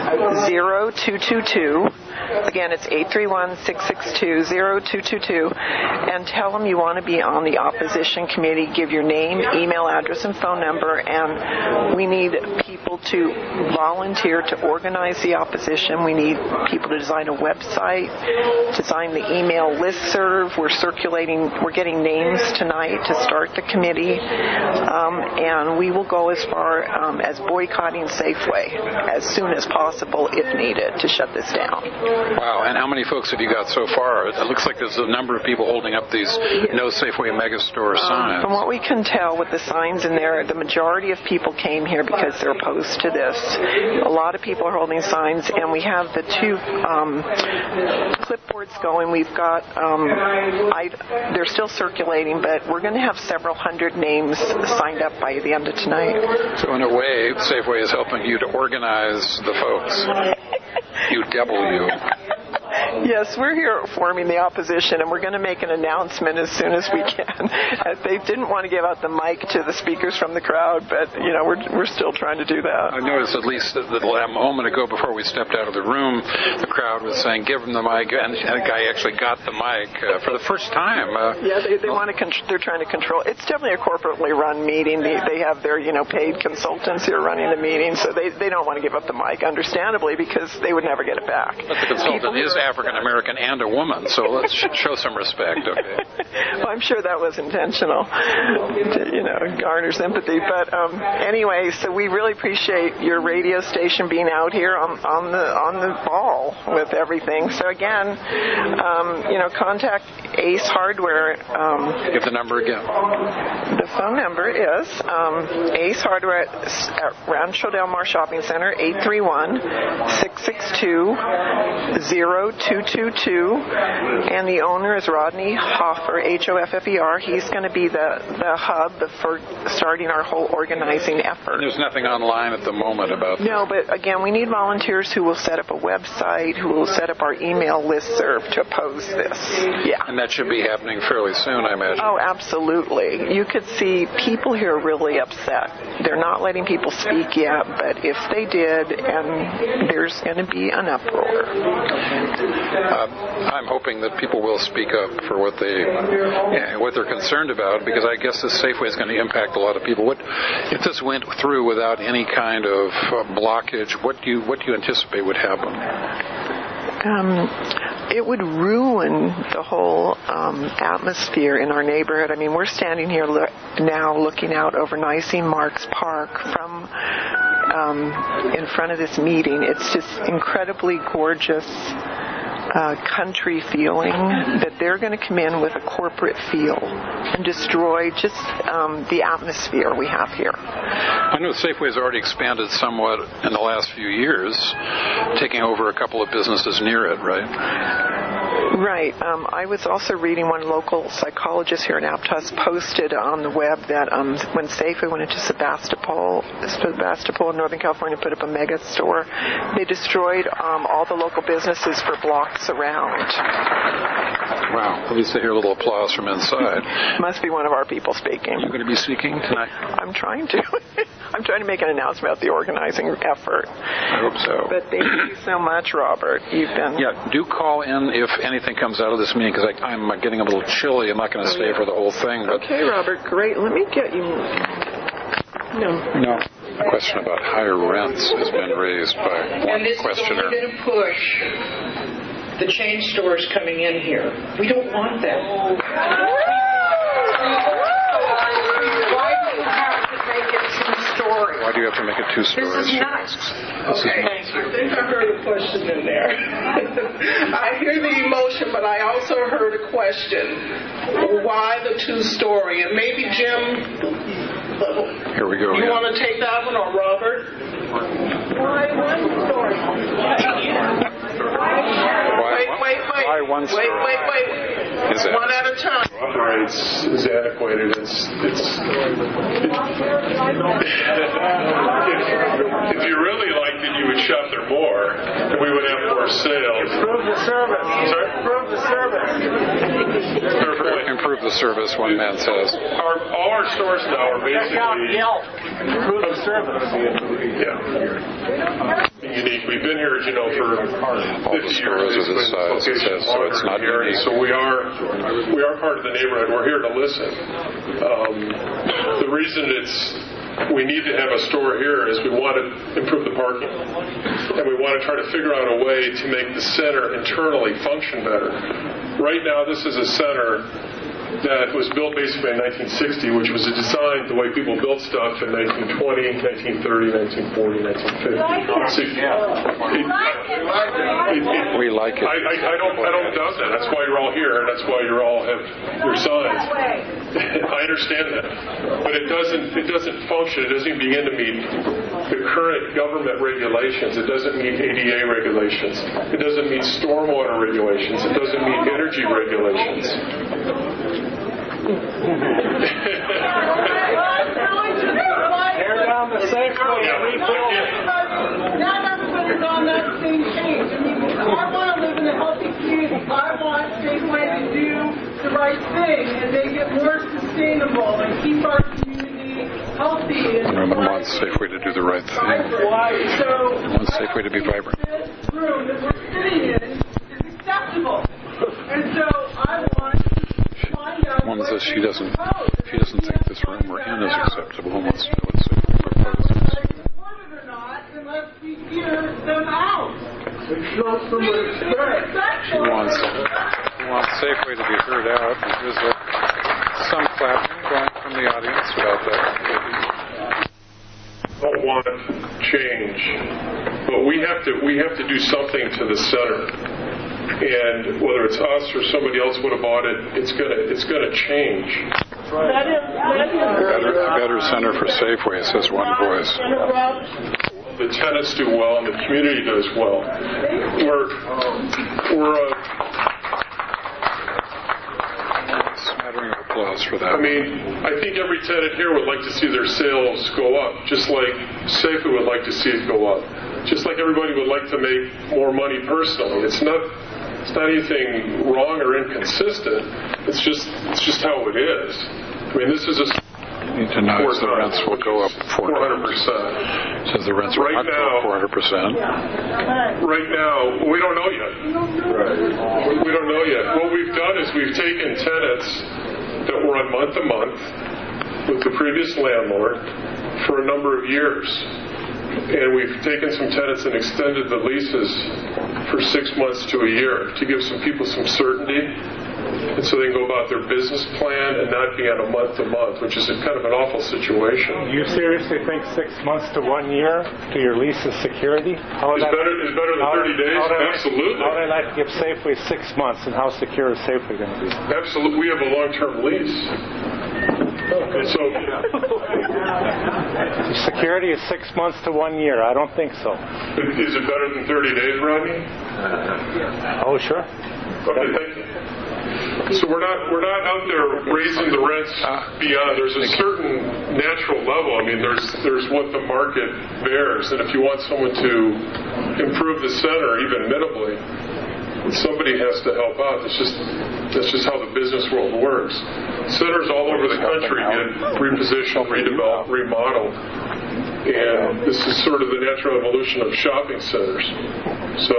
zero two two two. Again, it's eight three one, six six two, zero two two two. And tell them you want to be on the opposition committee. Give your name, email address, and phone number. And we need people to volunteer to organize the opposition. We need people to design a website, design the email listserv. We're circulating, we're getting names tonight to start the committee. Um, and we will go as far um, as boycotting Safeway as soon as possible if needed to shut this down. Wow, and how many folks have you got so far? It looks like there's a number of people holding up these No Safeway Megastore signs. Um, from what we can tell with the signs in there, the majority of people came here because they're opposed to this. A lot of people are holding signs, and we have the two um, clipboards going. We've got, um, I, they're still circulating, but we're going to have several hundred names signed up by the end of tonight. So in a way, Safeway is helping you to organize the folks. You W. Yes, we're here forming the opposition, and we're going to make an announcement as soon as we can. Uh, they didn't want to give out the mic to the speakers from the crowd, but, you know, we're we're still trying to do that. I noticed at least that a moment ago before we stepped out of the room, the crowd was saying, give them the mic, and a guy actually got the mic uh, for the first time. Uh, yeah, they, they want to, con- they're trying to control. It's definitely a corporately run meeting. They, they have their, you know, paid consultants here running the meeting, so they, they don't want to give up the mic, understandably, because they would never get it back. But the consultant is African American and a woman, so let's show some respect, okay? Well, I'm sure that was intentional to, you know, garner sympathy. But um, anyway, so we really appreciate your radio station being out here on, on the on the ball with everything. So again, um, you know, contact Ace Hardware. Um, Give the number again. The phone number is um, Ace Hardware at, at Rancho Del Mar Shopping Center, eight three one, six six two, zero two two two. And the owner is Rodney Hoffer, H O F F E R. He's going to be the, the hub for starting our whole organizing effort. There's nothing online at the moment about that. No, but again, we need volunteers who will set up a website, who will set up our email listserv to oppose this. Yeah. And that should be happening fairly soon, I imagine. Oh, absolutely. You could see people here really upset. They're not letting people speak yet, but if they did, and there's going to be an uproar. Uh, I'm hoping that people will speak up for what they, yeah, what they're concerned about, because I guess this Safeway is going to impact a lot of people. What if this went through without any kind of uh, blockage? What do you what do you anticipate would happen? Um, it would ruin the whole um, atmosphere in our neighborhood. I mean, we're standing here lo- now looking out over Nicene Marks Park from um, in front of this meeting. It's just incredibly gorgeous. Uh, country feeling, that they're going to come in with a corporate feel and destroy just um, the atmosphere we have here. I know Safeway's already expanded somewhat in the last few years, taking over a couple of businesses near it, right? Right. Um, I was also reading one local psychologist here in Aptos posted on the web that um, when Safeway went into Sebastopol, Sebastopol in Northern California, put up a mega store, they destroyed um, all the local businesses for blocks around. Wow. At least I hear a little applause from inside. Must be one of our people speaking. You're going to be speaking tonight? I'm trying to. I'm trying to make an announcement about the organizing effort. I hope so. But thank you so much, Robert. You've been... Yeah, do call in if anything comes out of this meeting, because I'm getting a little chilly. I'm not going to stay for the whole thing. But okay, Robert, great. Let me get you... No. No. A question about higher rents has been raised by one and this questioner. And this is only going to push the chain stores coming in here. We don't want that. Why do you have to make it two stories? Why do you have to make it two stories? This is nuts. This Okay. is nuts. I think I heard a question in there. I hear the emotion, but I also heard a question. Why the two-story? And maybe Jim... Here we go. You yeah. want to take that one, or Robert? Why one story? Wait, wait, wait. Why one story? Wait, wait, wait. Is it? One at a time. Operates is antiquated. It's it's. It, if, if you really liked it, you would shop there more, and we would have more sales. Improve the service. Sorry? Improve the service. Improve the service, one man says. Our, all our stores now are basically Yelp. Improve the service. Yeah. Unique. We've been here, as you know, for fifty years. Are this size, it says, so it's not here, unique. so we are we are part of the neighborhood. We're here to listen. Um, the reason it's we need to have a store here is we want to improve the parking, and we want to try to figure out a way to make the center internally function better. Right now, this is a center that was built basically in nineteen sixty, which was a design the way people built stuff in nineteen twenty, nineteen thirty, nineteen forty, nineteen fifty. So, it, it, it, we like it. I, I, I don't. I don't doubt that. That's why you're all here, and that's why you all have your signs. I understand that, but it doesn't. It doesn't function. It doesn't begin to meet the current government regulations. It doesn't meet A D A regulations. It doesn't meet stormwater regulations. It doesn't meet energy regulations. Tear down the Safeway and rebuild it. Not everybody's on that same page. I mean, I want to live in a healthy community. I want Safeway to do the right thing and make it more sustainable and keep our community healthy. Everyone wants Safeway to do the right thing. So, wants Safeway to be vibrant. This room that we're sitting in is acceptable. And so I want One says she doesn't, she doesn't think this room we're in is acceptable and wants to know what Safeway proposes. Unless we hear them out. She wants, she wants Safeway to be heard out. There's a, some clapping going from the audience about that. I don't want change, but we have to we have to do something to the center. And whether it's us or somebody else would have bought it, it's gonna it's gonna change. That is, that is Better, a better center for Safeway, says one voice. The tenants do well, and the community does well. We're we're a smattering of applause for that. I mean, I think every tenant here would like to see their sales go up, just like Safeway would like to see it go up. Just like everybody would like to make more money personally. It's not it's not anything wrong or inconsistent. It's just it's just how it is. I mean, this is a you need to know the rents will go up four hundred percent. Says the rents will right not go up four hundred percent. Right now, we don't know yet. Right. We don't know yet. What we've done is we've taken tenants that were on month to month with the previous landlord for a number of years. And we've taken some tenants and extended the leases for six months to a year to give some people some certainty, and so they can go about their business plan and not be on a month to month, which is a kind of an awful situation. You seriously think six months to one year to your lease is security? How is better is better than thirty days? Absolutely. How would I like to give Safeway six months, and how secure is Safeway going to be? Absolutely. We have a long-term lease. So security is six months to one year. I don't think so. Is it better than thirty days, Rodney? Oh, sure. Okay, thank you. So we're not we're not out there raising the rents beyond. There's a certain natural level. I mean, there's there's what the market bears, and if you want someone to improve the center even minimally, somebody has to help out. It's just that's just how the business world works. Centers all over the country get repositioned, redeveloped, remodeled, and this is sort of the natural evolution of shopping centers. So,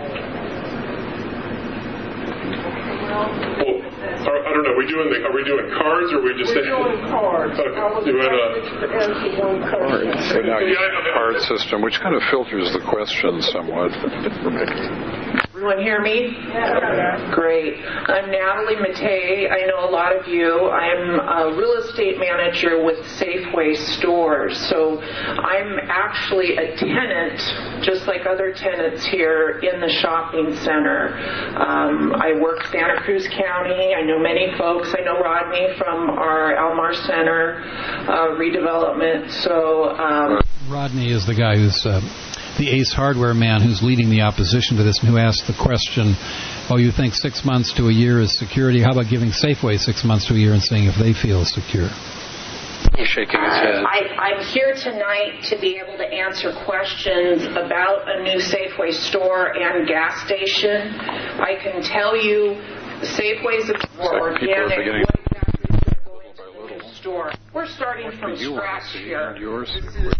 well, I don't know. Are we doing the, are we doing cards or are we just We're doing cards. Okay. You want to cards? So now you have a card system, which kind of filters the question somewhat. everyone hear me? Great. I'm Natalie Mattei. I know a lot of you. I'm a real estate manager with Safeway stores. So I'm actually a tenant, just like other tenants here in the shopping center. Um, I work Santa Cruz County. I know many folks. I know Rodney from our Almar Center uh, redevelopment. So um, Rodney is the guy who's uh, the Ace Hardware man who's leading the opposition to this, and who asked the question, oh, you think six months to a year is security? How about giving Safeway six months to a year and seeing if they feel secure? He's shaking his head. I, I'm here tonight to be able to answer questions about a new Safeway store and gas station. I can tell you Safeway's more organic. What exactly is going to go into the new store? We're starting from scratch here. This is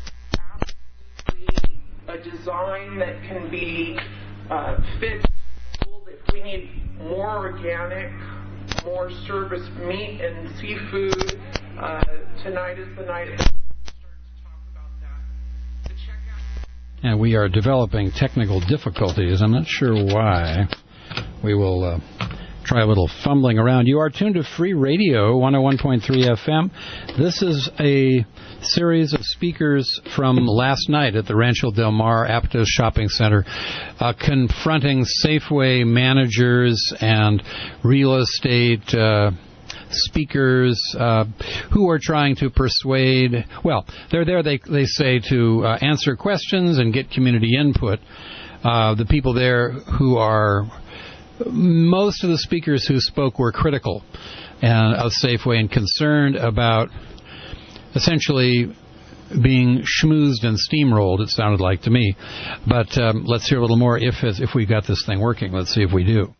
a design that can be uh, fit. If we need more organic, more service meat and seafood, uh, tonight is the night. And we are developing technical difficulties. I'm not sure why. We will uh, try a little fumbling around. You are tuned to Free Radio, one oh one point three F M. This is a series of speakers from last night at the Rancho Del Mar Aptos Shopping Center, uh, confronting Safeway managers and real estate uh, speakers uh, who are trying to persuade, well, they're there, they, they say, to uh, answer questions and get community input. Uh, the people there who are, most of the speakers who spoke were critical and, of Safeway and concerned about essentially being schmoozed and steamrolled, it sounded like to me. But um, let's hear a little more if if we've got this thing working. Let's see if we do.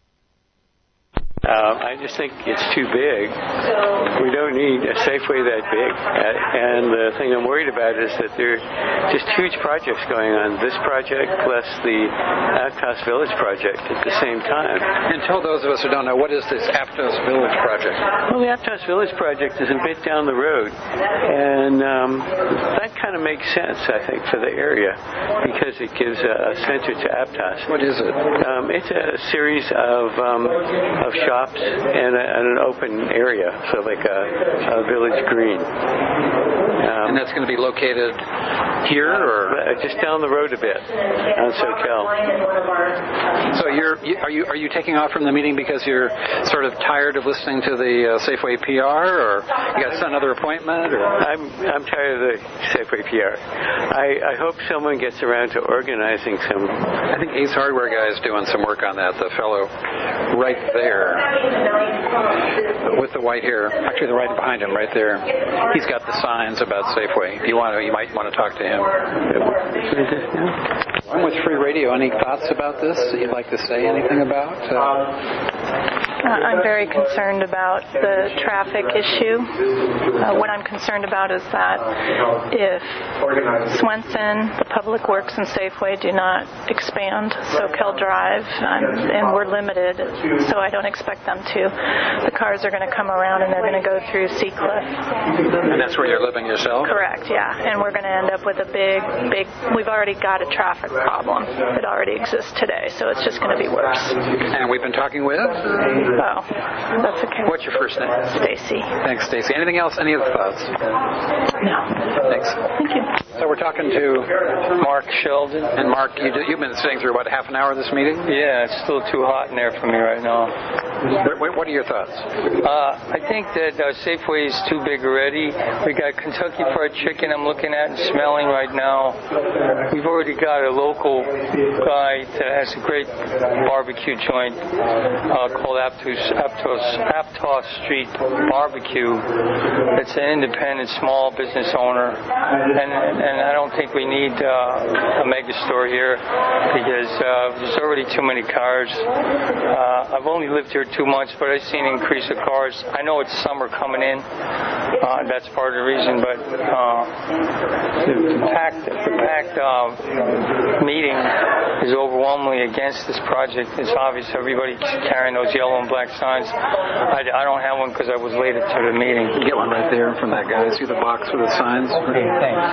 Um, I just think it's too big. We don't need a Safeway that big. Uh, and the thing I'm worried about is that there are just huge projects going on. This project plus the Aptos Village project at the same time. And tell those of us who don't know, what is this Aptos Village project? Well, the Aptos Village project is a bit down the road. And um, that kind of makes sense, I think, for the area because it gives a, a center to Aptos. What is it? Um, it's a series of, um, of shops and, a, and an open area, so like a, a village green. Um, and that's going to be located here, or uh, just down the road a bit on SoCal. So you're are you are you taking off from the meeting because you're sort of tired of listening to the uh, Safeway P R, or you got another appointment? Or? I'm I'm tired of the Safeway P R. I, I hope someone gets around to organizing some. I think Ace Hardware guy is doing some work on that. The fellow right there with the white hair, actually the right behind him, right there. He's got the signs about Safeway. If you want to, you might want to talk to him. I'm with Free Radio. Any thoughts about this that you'd like to say anything about? Uh, Uh, I'm very concerned about the traffic issue. Uh, what I'm concerned about is that if Swenson, the Public Works, and Safeway do not expand SoCal Drive, um, and we're limited, so I don't expect them to, the cars are going to come around and they're going to go through Seacliff. And that's where you're living yourself? Correct, yeah. And we're going to end up with a big, big, we've already got a traffic problem that already exists today, so it's just going to be worse. And we've been talking with? Oh, that's okay. What's your first name? Stacy. Thanks, Stacy. Anything else? Any other thoughts? No. Thanks. Thank you. So we're talking to Mark Sheldon. And Mark, you, you've been sitting through about half an hour of this meeting? Yeah, it's still too hot in there for me right now. What, what are your thoughts? Uh, I think that uh, Safeway is too big already. We got Kentucky Fried Chicken I'm looking at and smelling right now. We've already got a local guy that has a great barbecue joint uh, called Aptos, Aptos, Aptos Street Barbecue. It's an independent small business owner. And, and I don't think we need uh, a mega store here because uh, there's already too many cars. Uh, I've only lived here two months, but I've seen an increase of cars. I know it's summer coming in. Uh, that's part of the reason, but uh, the packed, the packed uh, meeting is overwhelmingly against this project. It's obvious everybody's carrying those yellow and black signs. I, I don't have one because I was late to the meeting. You get one right there from that guy. See the box with the signs? Thanks.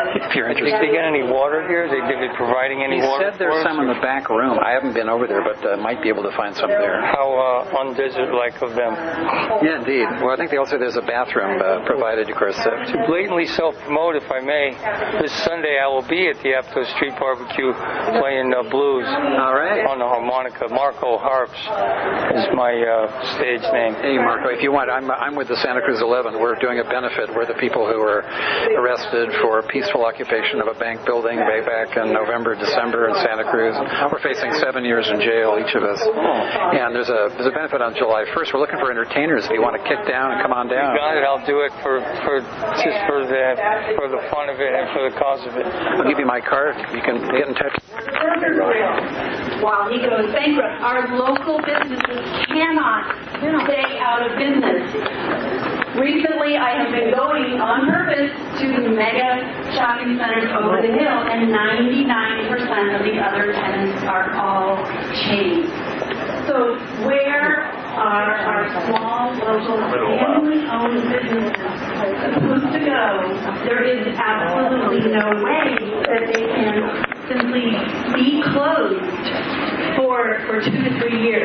if you're interested. Did they get any water here? Did they, they providing any he water? He said there's some in the back room. I haven't been over there, but uh, might be able to find some there. How uh, un-desert-like of them. Yeah, indeed. Well, I think they also there's a bathroom uh, provided, of course. Uh, to blatantly self-promote, if I may, this Sunday I will be at the Aptos Street Barbecue playing uh, blues. All right. On the harmonica. Marco Harps is my uh, stage name. Hey, Marco, if you want, I'm I'm with the Santa Cruz eleven. We're doing a benefit. We're the people who were arrested for peaceful occupation of a bank building way back in November, December in Santa Cruz. We're facing seven years in jail, each of us. And there's a there's a benefit on July first. We're looking for entertainers. If you want to kick down and come on down. You got it. I'll do it for, for just for the for the fun of it and for the cause of it. I'll give you my card. You can get in touch. While he goes bankrupt, our local businesses cannot stay out of business. Recently, I have been going on purpose to the mega shopping centers over the hill, and ninety-nine percent of the other tenants are all chains. So where are our small, local, family-owned businesses supposed to go? There is absolutely no way that they can simply be closed for for two to three years.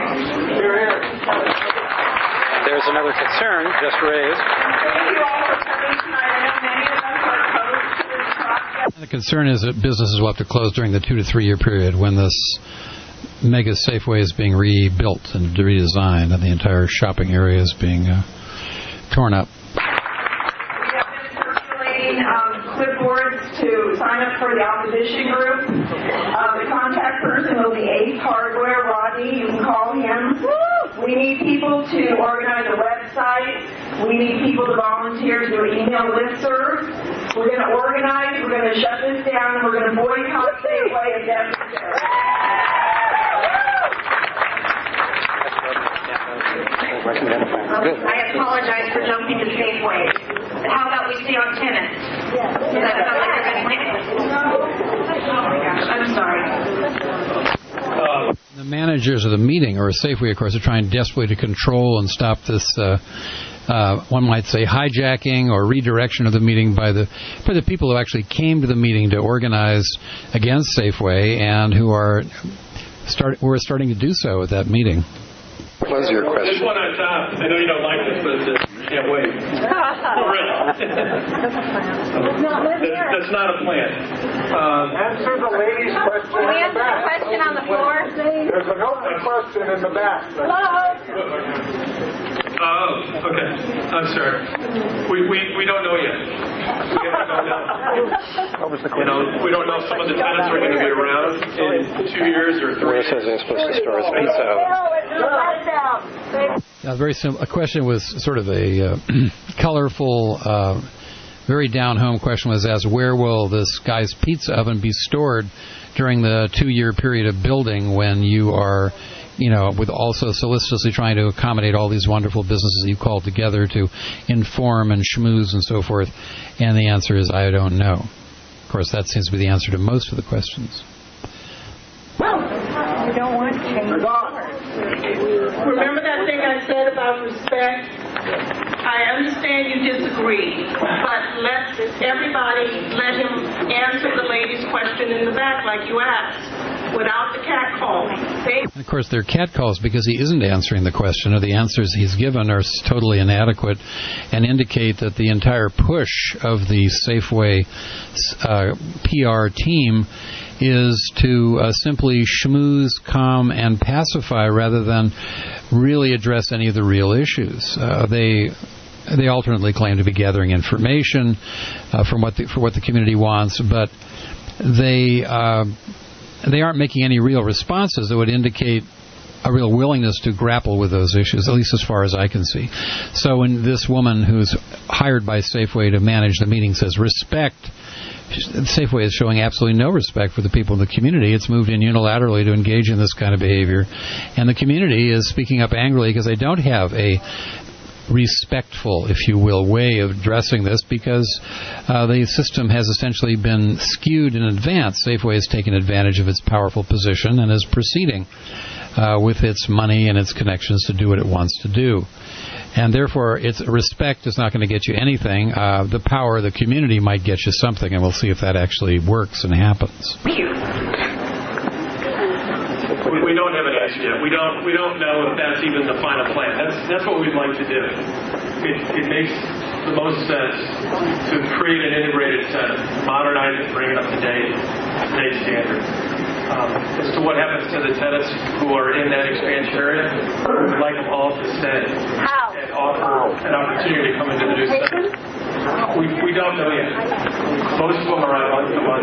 There's another concern just raised. Thank you all for coming tonight. I know many of us are opposed to this process. The concern is that businesses will have to close during the two to three year period when this mega Safeway is being rebuilt and redesigned and the entire shopping area is being uh, torn up. We have been circulating um, clipboards to sign up for the opposition group. Uh, the contact person will be Ace Hardware, Rodney. You can call him. We need people to organize a website. We need people to volunteer to do an email listserv. We're going to organize. We're going to shut this down. And we're going to boycott Safeway indefinitely. I apologize for jumping to Safeway. How about we stay on tenants? Does that sound like a good plan? Oh my gosh, I'm sorry. Uh, the managers of the meeting, or Safeway, of course, are trying desperately to control and stop this, uh, uh, one might say, hijacking or redirection of the meeting by the by the people who actually came to the meeting to organize against Safeway and who are start who are starting to do so at that meeting. Close your question. There's one on top. I know you don't like this, but uh, can't wait. For real. that's, that's not a plan. Um, Answer the lady's question. Can we answer the question on the floor? There's an open question in the back. Oh, okay. I'm sorry. We we, we don't know yet. We don't know. What was the question? You know, we don't know if some of the tenants are going to be around in two years or three. Where it says they're supposed to store his pizza out. Now, very simple. A question was sort of a uh, colorful, uh, very down-home question was asked, where will this guy's pizza oven be stored during the two-year period of building when you are, you know, with also solicitously trying to accommodate all these wonderful businesses you called together to inform and schmooze and so forth? And the answer is, I don't know. Of course, that seems to be the answer to most of the questions. We don't want change. Remember that thing I said about respect? I understand you disagree, but let everybody, let him answer the lady's question in the back like you asked, without the cat calling. And of course, they're catcalls because he isn't answering the question, or the answers he's given are totally inadequate and indicate that the entire push of the Safeway uh, P R team is to uh, simply schmooze, calm, and pacify rather than really address any of the real issues. Uh, they they alternately claim to be gathering information uh, from what the, for what the community wants, but they uh, they aren't making any real responses that would indicate a real willingness to grapple with those issues, at least as far as I can see. So when this woman who's hired by Safeway to manage the meeting says respect, Safeway is showing absolutely no respect for the people in the community. It's moved in unilaterally to engage in this kind of behavior. And the community is speaking up angrily because they don't have a respectful, if you will, way of addressing this because uh, the system has essentially been skewed in advance. Safeway has taken advantage of its powerful position and is proceeding uh, with its money and its connections to do what it wants to do. And therefore, its respect is not going to get you anything. Uh, the power of the community might get you something, and we'll see if that actually works and happens. We, we don't have an answer yet. We don't. We don't know if that's even the final plan. That's that's what we'd like to do. It, it makes the most sense to create an integrated center, modernize it, bring it up to date, today's standards. Um, as to what happens to the tenants who are in that expansion area, we'd like them all to stay and offer an opportunity to come into the new center. We, we don't know yet. Most of them are on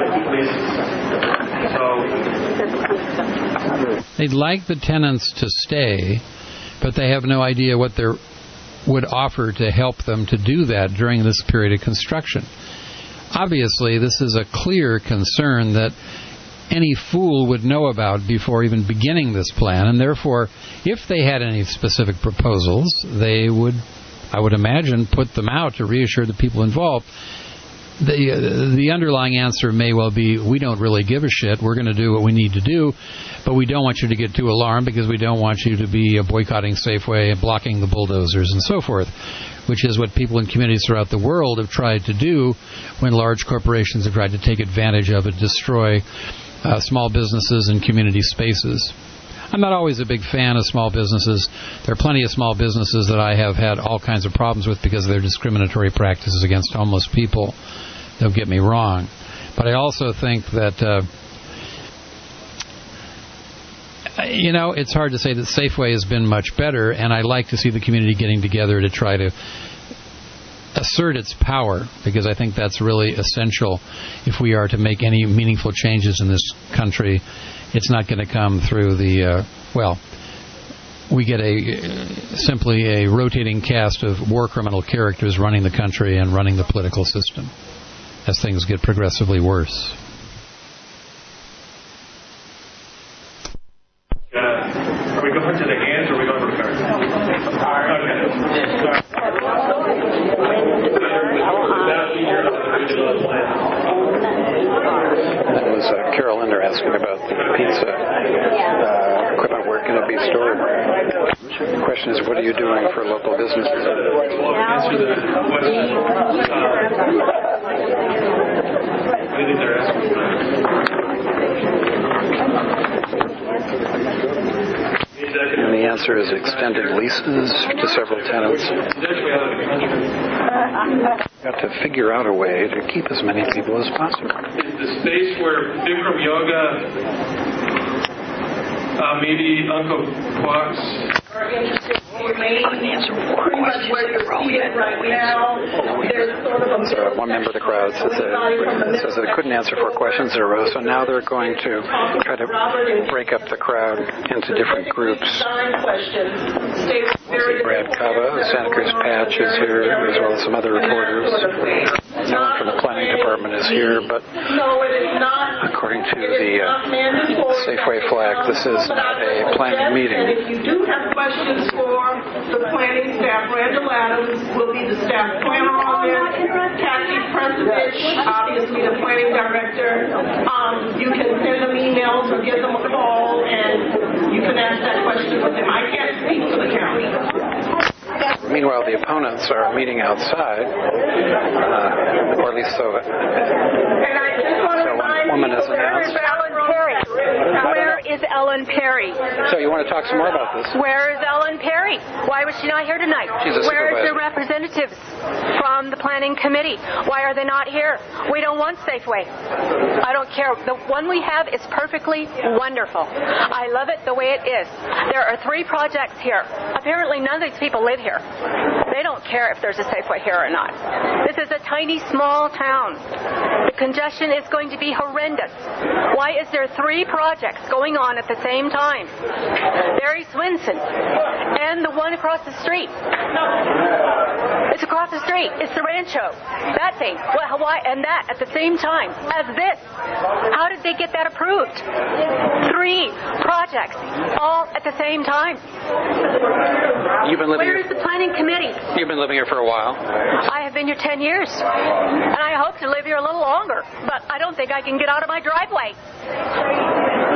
month-to-month leases. So they'd like the tenants to stay, but they have no idea what they would offer to help them to do that during this period of construction. Obviously, this is a clear concern that any fool would know about before even beginning this plan, and therefore, if they had any specific proposals, they would, I would imagine, put them out to reassure the people involved. The, uh, the underlying answer may well be, we don't really give a shit, we're going to do what we need to do, but we don't want you to get too alarmed because we don't want you to be uh, boycotting Safeway and blocking the bulldozers and so forth, which is what people in communities throughout the world have tried to do when large corporations have tried to take advantage of and destroy Uh, small businesses and community spaces. I'm not always a big fan of small businesses. There are plenty of small businesses that I have had all kinds of problems with because of their discriminatory practices against homeless people. Don't get me wrong. But I also think that, uh, you know, it's hard to say that Safeway has been much better, and I like to see the community getting together to try to assert its power, because I think that's really essential if we are to make any meaningful changes in this country. It's not going to come through the, uh, well, we get a uh, simply a rotating cast of war criminal characters running the country and running the political system as things get progressively worse. Uh, are we going to the hands or are we going to the cards? Okay. That was uh, Carol Linder asking about the pizza uh, equipment. Where can it be stored? The question is, what are you doing for local businesses? And the answer is extending leases to several tenants. You have to figure out a way to keep as many people as possible. The space where Bikram Yoga, uh, maybe Uncle Quack's are interested in pretty much where you're seated right now. There's sort of a So one member of the crowd says that, says that it couldn't answer four questions in a row, so now they're going to try to break up the crowd into different groups. Brad Cava, the Santa Cruz Patch, is here, as well as some other reporters. No one from the planning department is here, but according to the uh, Safeway flag, this is not a planning meeting. If you do have questions for the planning staff, Randall Adams will be the staff planner on this. Kathy Presovich, obviously the planning director. Um, you can send them emails or give them a call, and you can ask that question with them. I can't speak for the county. Meanwhile, the opponents are meeting outside, uh, or at least so. And I just want to so remind one woman you, has where is announced. Ellen Perry? Where is Ellen Perry? So you want to talk some more about this? Where is Ellen Perry? Why was she not here tonight? She's a Where is the supervisor. representatives from the planning committee? Why are they not here? We don't want Safeway. I don't care. The one we have is perfectly wonderful. I love it the way it is. There are three projects here. Apparently none of these people live here. They don't care if there's a Safeway here or not. This is a tiny, small town. The congestion is going to be horrendous. Why is there three projects going on at the same time? Barry Swinson and the one across the street. It's across the street. It's the Rancho. That thing. Well, why? And that at the same time as this. How did they get that approved? Three projects all at the same time. You've been living Where here. is the planning committee? You've been living here for a while. I have been here ten years, and I hope to live here a little longer, but I don't think I can get out of my driveway.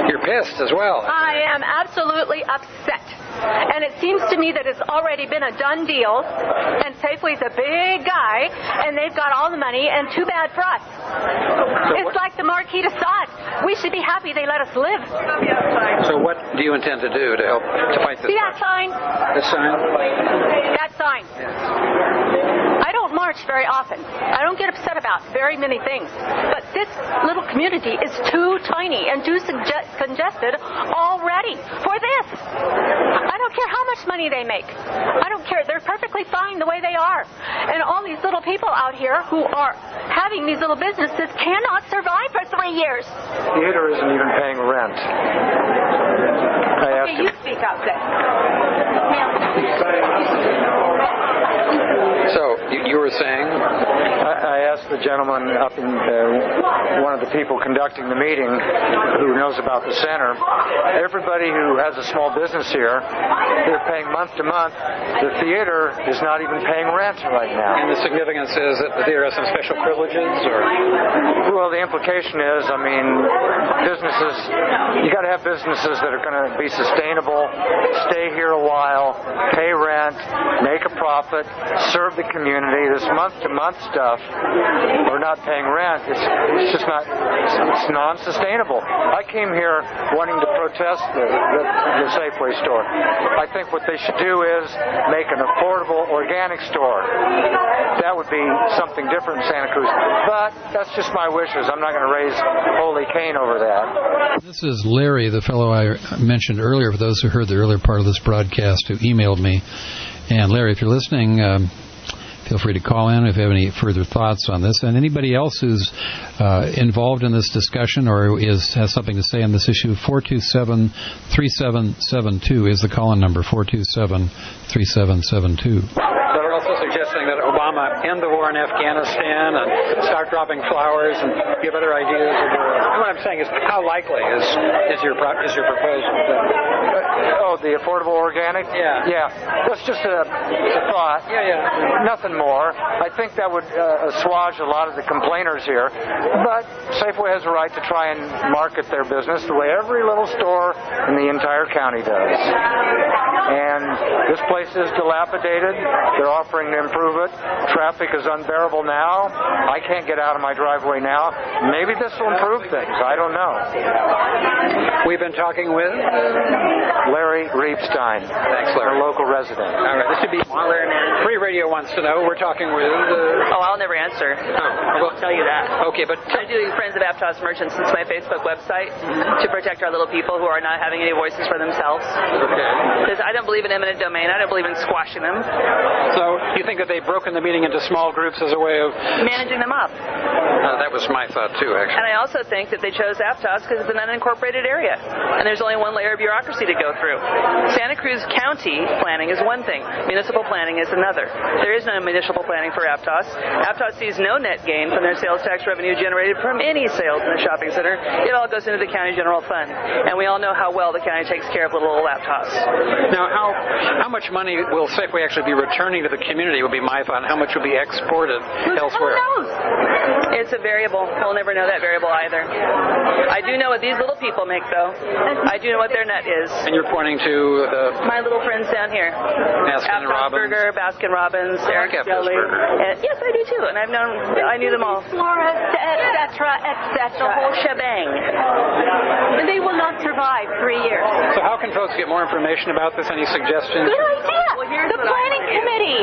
You're pissed as well. I am absolutely upset. And it seems to me that it's already been a done deal, and Safeway's a big guy, and they've got all the money, and too bad for us. So it's what, like the Marquis de Sade. We should be happy they let us live. So what do you intend to do to help to fight this? See that sign? This sign? That sign. I don't march very often. I don't get upset about very many things. But this little community is too tiny and too suge- congested already for this. I don't care how much money they make. I don't care. They're perfectly fine the way they are. And all these little people out here who are having these little businesses cannot survive for three years. Theater isn't even paying rent. I asked Okay, you speak up then. So, you, you were saying? I, I asked the gentleman up in uh, one of the people conducting the meeting who knows about the center. Everybody who has a small business here, they're paying month to month. The theater is not even paying rent right now. And the significance is that the theater has some special privileges, or? Well, the implication is, I mean, businesses, you got to have businesses that are going to be sustainable, stay here a while, pay rent, make a profit, serve the community. This month-to-month stuff, we're not paying rent. It's, it's just not, it's, it's non-sustainable. I came here wanting to protest the, the, the Safeway store. I think what they should do is make an affordable organic store. That would be something different in Santa Cruz. But that's just my wishes. I'm not going to raise holy Cain over that. This is Larry, the fellow I mentioned earlier, for those who heard the earlier part of this broadcast, who emailed me. And Larry, if you're listening, um, feel free to call in if you have any further thoughts on this. And anybody else who's uh, involved in this discussion or is has something to say on this issue, four two seven, three seven seven two is the call-in number, four two seven, three seven seven two. They're also suggesting that Obama end the war in Afghanistan and start dropping flowers and give other ideas. And what I'm saying is, how likely is is your pro- is your proposal? Oh, the affordable organic? Yeah. Yeah. That's just a, a thought. Yeah, yeah. Nothing more. I think that would uh, assuage a lot of the complainers here. But Safeway has a right to try and market their business the way every little store in the entire county does. And this place is dilapidated. They're offering to improve it. Traffic is unbearable now. I can't get out of my driveway now. Maybe this will improve things. I don't know. We've been talking with Larry Reepstein. Thanks, Larry. A local resident. All right. This should be Free Radio wants to know. We're talking with. Uh... Oh, I'll never answer. Oh, I won't tell you that. Okay, but I do Friends of Aptos Merchants. It's my Facebook website to protect our little people who are not having any voices for themselves. Okay. Because I don't believe in eminent domain. I don't believe in squashing them. So you think that they've broken the meeting into small groups as a way of managing them up? Uh, that was my thought too, actually. And I also think that they chose Aptos because it's an unincorporated area, and there's only one layer of bureaucracy to go through. Santa Cruz County planning is one thing. Municipal planning is another. There is no municipal planning for Aptos. Aptos sees no net gain from their sales tax revenue generated from any sales in the shopping center. It all goes into the county general fund, and we all know how well the county takes care of little old Aptos. Now, how how much money will Safeway actually be returning to the community would be my thought, and how much will be exported elsewhere? Who knows? It's a variable. We'll never know that variable either. I do know what these little people make, though. I do know what their net is. And you're pointing to the... My little friends down here. Baskin Robbins. Burger, Baskin Robbins, Eric's Deli. And, yes, I do too, and I've known, I knew them all. Flora, et cetera, et cetera. The whole shebang. And they will not survive three years. So how can folks get more information about this? Any suggestions? Good idea. Well, the planning committee.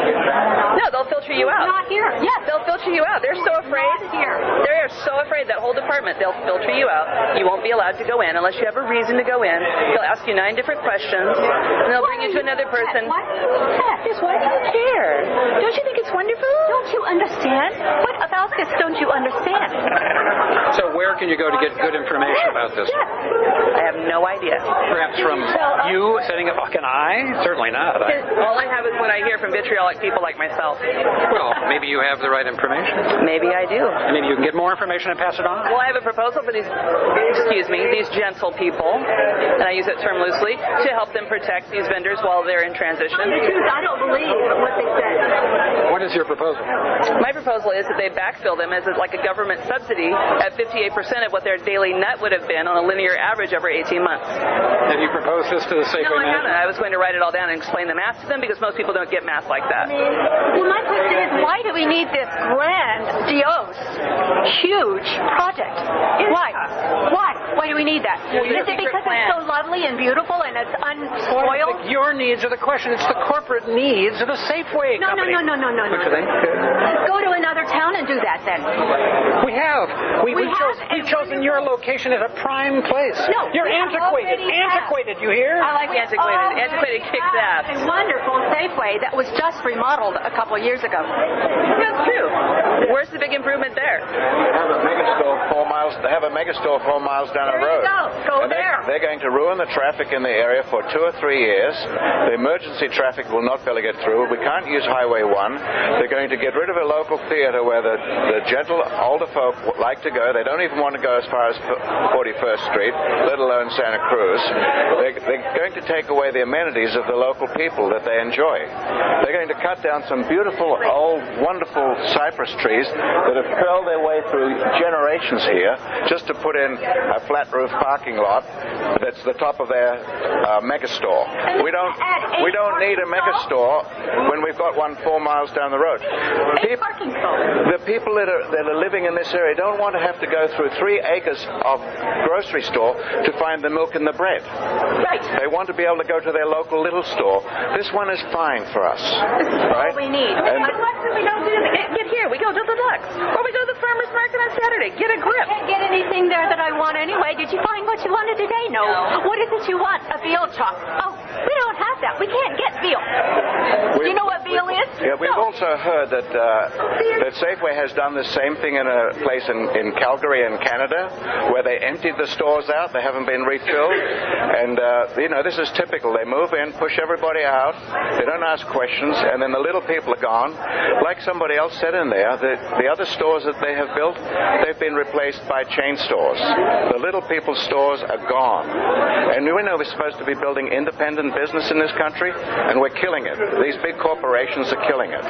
No, they'll filter you out. Not here. Yes, they'll filter you out. They're so afraid. Not here. They're so afraid, that whole department. They'll filter you out. You won't be allowed to go in unless you have a reason to go in. They'll ask you nine different questions, and they'll bring you to another person. Why do you care? Yes, why do you care? Don't you think it's wonderful? Don't you understand? What about this don't you understand? So where can you go to get good information about this? Yes. I have no idea. Perhaps from you setting up, can I? Certainly not. I... All I have is what I hear from vitriolic people like myself. Well, maybe you have the right information. Maybe I do. And maybe you can get more information and pass it on? Well, I have a proposal for these, excuse me, these gentle people, and I use that term loosely, to help them protect these vendors while they're in transition. I don't believe what they said. What What is your proposal? My proposal is that they backfill them as a, like a government subsidy at fifty-eight percent of what their daily net would have been on a linear average over eighteen months. Have you proposed this to the Safeway No, I manager? haven't. I was going to write it all down and explain the math to them because most people don't get math like that. Well, my question is, why do we need this grandiose, huge project? Why? Why? Why do we need that? Well, is it because plan. it's so lovely and beautiful and it's unspoiled? Your needs are the question. It's the corporate needs of the Safeway No, no, company. no, no, no, no, no. What do you think? Go to another town and do that then. We have. We, We we've, chose, have, we've chosen your location as a prime place. No, You're we have antiquated. already Antiquated, you hear? I like antiquated. Antiquated kicks ass. A wonderful Safeway that was just remodeled a couple of years ago. That's true. Where's the big improvement there? They have a megastore four miles. They have a megastore four miles down the road. Go, go And there. They, they're going to ruin the traffic in the area for two or three years. The emergency traffic will not be able to get through. We can't use Highway one. They're going to get rid of a local theater where the, the gentle older folk like to go. They don't even want to go as far as forty-first Street, let alone Santa Cruz. They're, they're going to take away the amenities of the local people that they enjoy. They're going to cut down some beautiful, old, wonderful cypress trees that have curled their way through generations here just to put in a flat roof parking lot that's the top of their uh, megastore. We don't we don't need a megastore when we've got one four miles down the road. People, the people that are that are living in this area don't want to have to go through three acres of grocery store to find the milk and the bread. Right. They want to be able to go to their local little store. This one is fine for us. Right? All we need. And Why do we don't do that? Get here. We go to the Lux. Or we go to the farmer's market on Saturday. Get a grip. I can't get anything there that I want anyway. Did you find what you wanted today? No. No. What is it you want? A veal chop. Oh, we don't have that. We can't get veal. Do you know what veal is? Yeah, we've No. also heard that uh, that Safeway has done the same thing in a place in, in Calgary in Canada, where they emptied the stores out. They haven't been refilled, and uh, you know this is typical. They move in, push everybody out. They don't ask questions, and then the little people are gone. Like somebody else said in there, the the other stores that they have built, they've been replaced by chain stores. The little people's stores are gone, and we know we're supposed to be building independent business in this country, and we're killing it. These big corporations are killing it.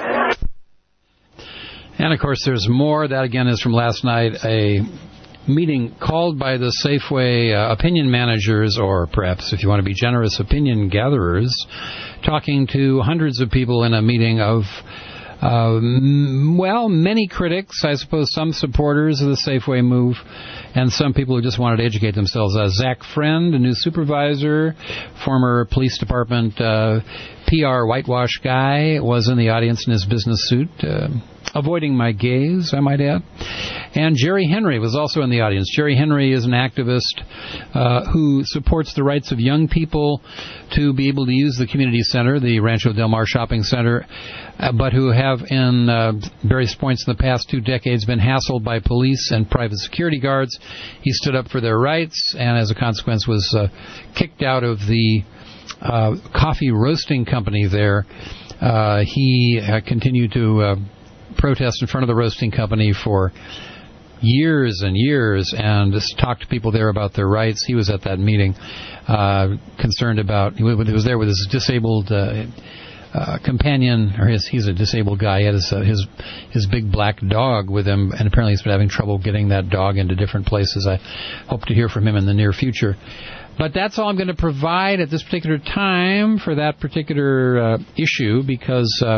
And, of course, there's more. That, again, is from last night, a meeting called by the Safeway uh, opinion managers, or perhaps, if you want to be generous, opinion gatherers, talking to hundreds of people in a meeting of, uh, m- well, many critics, I suppose some supporters of the Safeway move, and some people who just wanted to educate themselves. Uh, Zach Friend, a new supervisor, former police department uh, P R whitewash guy, was in the audience in his business suit, uh, avoiding my gaze, I might add. And Jerry Henry was also in the audience. Jerry Henry is an activist uh, who supports the rights of young people to be able to use the community center, the Rancho Del Mar Shopping Center, uh, but who have in uh, various points in the past two decades been hassled by police and private security guards. He stood up for their rights and as a consequence was uh, kicked out of the uh, coffee roasting company there. Uh, he uh, continued to uh, protest in front of the roasting company for years and years and just talked to people there about their rights. He was at that meeting uh, concerned about, he was there with his disabled uh, uh, companion, or his, he's a disabled guy. He had his, uh, his his big black dog with him, and apparently he's been having trouble getting that dog into different places. I hope to hear from him in the near future. But that's all I'm going to provide at this particular time for that particular uh, issue, because uh,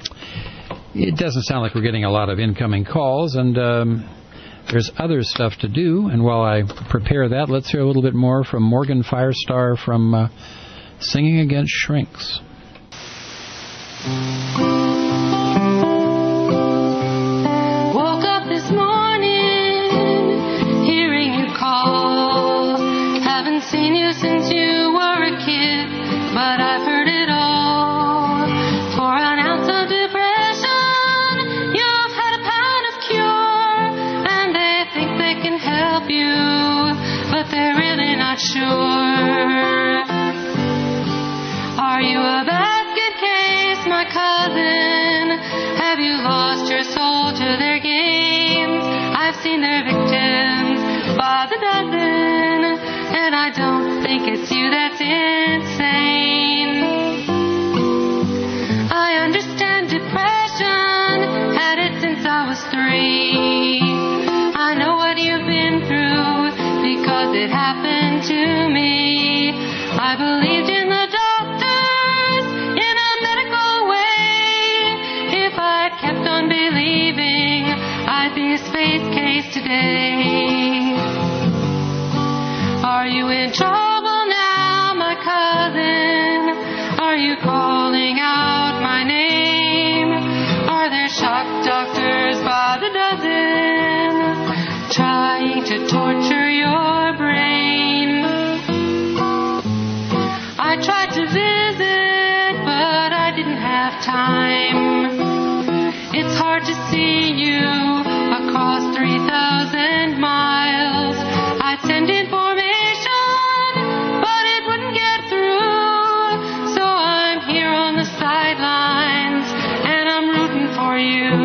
it doesn't sound like we're getting a lot of incoming calls, and um, there's other stuff to do. And while I prepare that, let's hear a little bit more from Morgan Firestar from uh, Singing Against Shrinks. Woke up this morning, hearing you call. Haven't seen you since you were a kid, but I've heard it all. For an ounce of depression, you've had a pound of cure, and they think they can help you, but they're really not sure. Are you a basket case, my cousin? Have you lost your soul to their games? I've seen their victims by the dozen, and I don't think it's you that's insane. I understand depression it happen to me? I believed in the doctors in a medical way. If I kept on believing, I'd be a space case today. Are you in trouble now, my cousin? Are you calling out my name? Are there shock doctors by the dozen trying to torture your brain? I tried to visit, but I didn't have time. It's hard to see you across three thousand miles. I'd send information, but it wouldn't get through. So I'm here on the sidelines, and I'm rooting for you.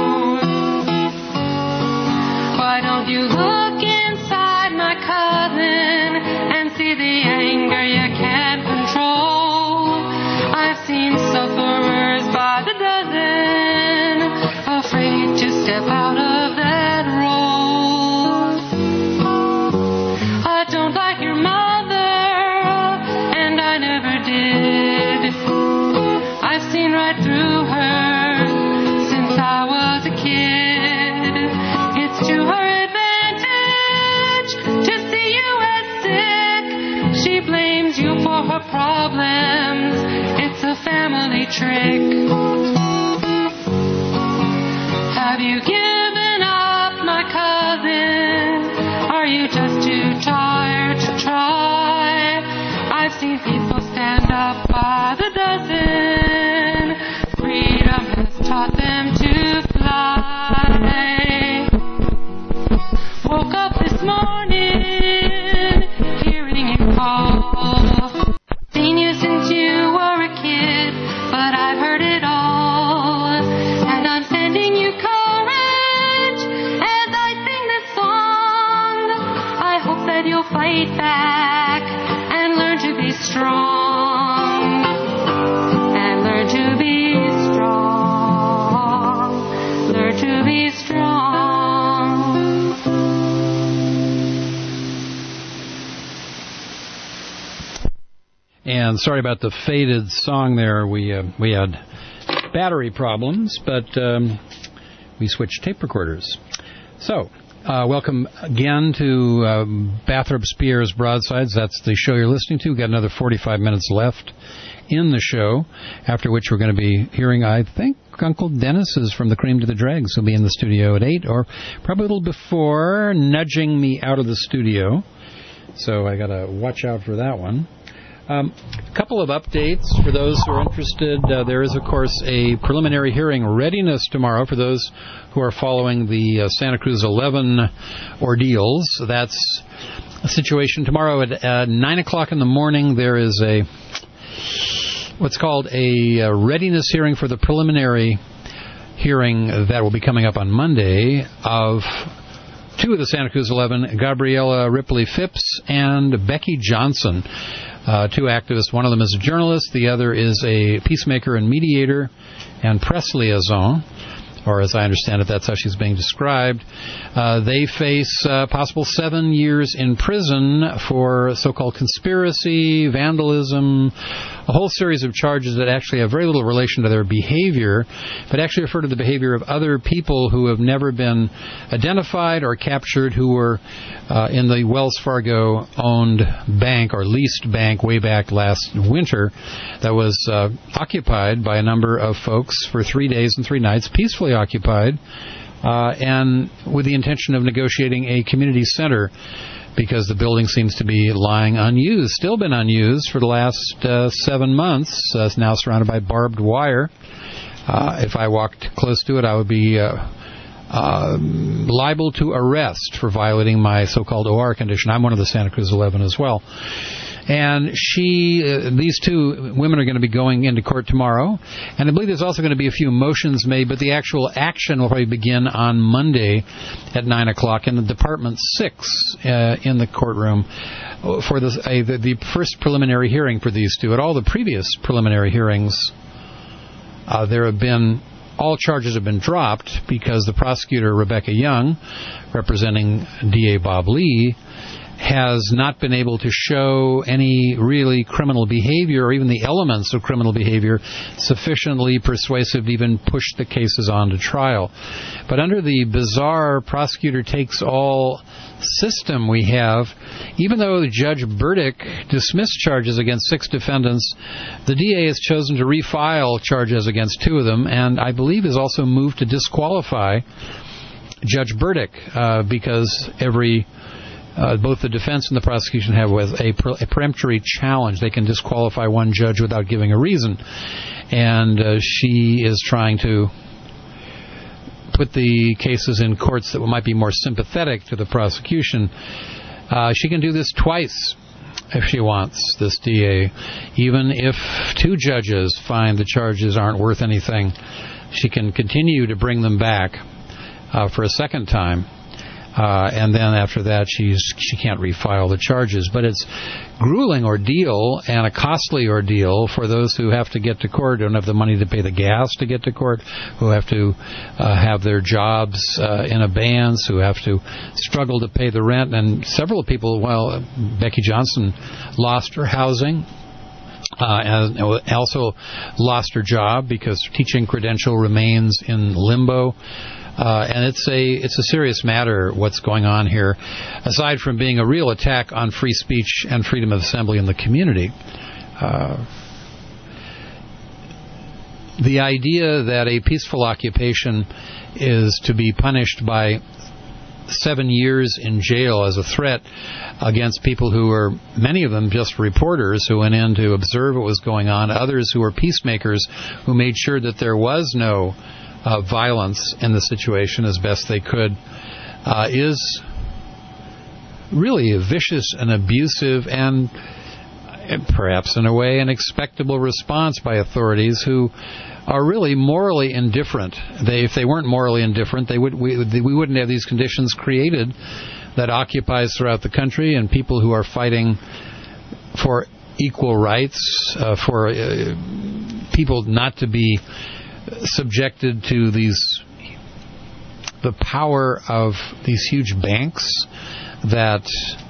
Why don't you look inside, my cousin, and see the anger you can't control? I've seen sufferers by the dozen, afraid to step out of that role. I don't like your mother, and I never did. I've seen right through her since I was a kid. It's to her advantage to see you as sick. She blames you for her problems. It's a family trick. Have you given up, my cousin? Are you just too tired to try? I've seen people stand up by the dozen. Freedom has taught them to fly. Woke up this morning, hearing you call. Seen you since you were a kid, but I've heard it all. And I'm sending you courage as I sing this song. I hope that you'll fight back and learn to be strong. And learn to be strong. Learn to be strong. And sorry about the faded song there. We uh, we had battery problems, but um, we switched tape recorders. So, uh, welcome again to uh, Bathrop Spears Broadsides. That's the show you're listening to. We've got another forty-five minutes left in the show, after which we're going to be hearing, I think, Uncle Dennis is from the Cream to the Dregs. He'll be in the studio at eight, or probably a little before, nudging me out of the studio. So I got to watch out for that one. A um, couple of updates for those who are interested. Uh, there is, of course, a preliminary hearing readiness tomorrow for those who are following the uh, Santa Cruz eleven ordeals. That's a situation tomorrow at uh, nine o'clock in the morning. There is a what's called a uh, readiness hearing for the preliminary hearing that will be coming up on Monday of two of the Santa Cruz eleven, Gabriella Ripley Phipps and Becky Johnson. Uh, two activists. One of them is a journalist. The other is a peacemaker and mediator and press liaison, or as I understand it, that's how she's being described. Uh, they face uh, possible seven years in prison for so-called conspiracy, vandalism, a whole series of charges that actually have very little relation to their behavior, but actually refer to the behavior of other people who have never been identified or captured, who were uh, in the Wells Fargo-owned bank or leased bank way back last winter that was uh, occupied by a number of folks for three days and three nights, peacefully occupied, uh, and with the intention of negotiating a community center, because the building seems to be lying unused, still been unused for the last uh, seven months. Uh, it's now surrounded by barbed wire. Uh, if I walked close to it, I would be uh, uh, liable to arrest for violating my so-called O R condition. I'm one of the Santa Cruz eleven as well. And she, uh, these two women are going to be going into court tomorrow. And I believe there's also going to be a few motions made, but the actual action will probably begin on Monday at nine o'clock in the Department six uh, in the courtroom for this, uh, the, the first preliminary hearing for these two. At all the previous preliminary hearings, uh, there have been, all charges have been dropped because the prosecutor, Rebecca Young, representing D A Bob Lee, has not been able to show any really criminal behavior or even the elements of criminal behavior sufficiently persuasive to even push the cases on to trial. But under the bizarre prosecutor takes all system we have, even though Judge Burdick dismissed charges against six defendants, the D A has chosen to refile charges against two of them, and I believe has also moved to disqualify Judge Burdick uh, because every Uh, both the defense and the prosecution have with a, pre- a peremptory challenge. They can disqualify one judge without giving a reason. And uh, she is trying to put the cases in courts that might be more sympathetic to the prosecution. Uh, she can do this twice if she wants, this D A. Even if two judges find the charges aren't worth anything, she can continue to bring them back uh, for a second time. Uh, and then after that, she's she can't refile the charges. But it's grueling ordeal and a costly ordeal for those who have to get to court, don't have the money to pay the gas to get to court, who have to uh, have their jobs uh, in abeyance, who have to struggle to pay the rent. And several people, well, Becky Johnson lost her housing. Uh, and also lost her job because her teaching credential remains in limbo. Uh, and it's a it's a serious matter what's going on here, aside from being a real attack on free speech and freedom of assembly in the community. Uh, the idea that a peaceful occupation is to be punished by seven years in jail as a threat against people who are, many of them just reporters who went in to observe what was going on, others who were peacemakers who made sure that there was no Uh, violence in the situation as best they could, uh, is really a vicious and abusive and, and perhaps in a way an expectable response by authorities who are really morally indifferent. They, if they weren't morally indifferent, they would we, we wouldn't have these conditions created that occupies throughout the country, and people who are fighting for equal rights, uh, for uh, people not to be subjected to these the power of these huge banks that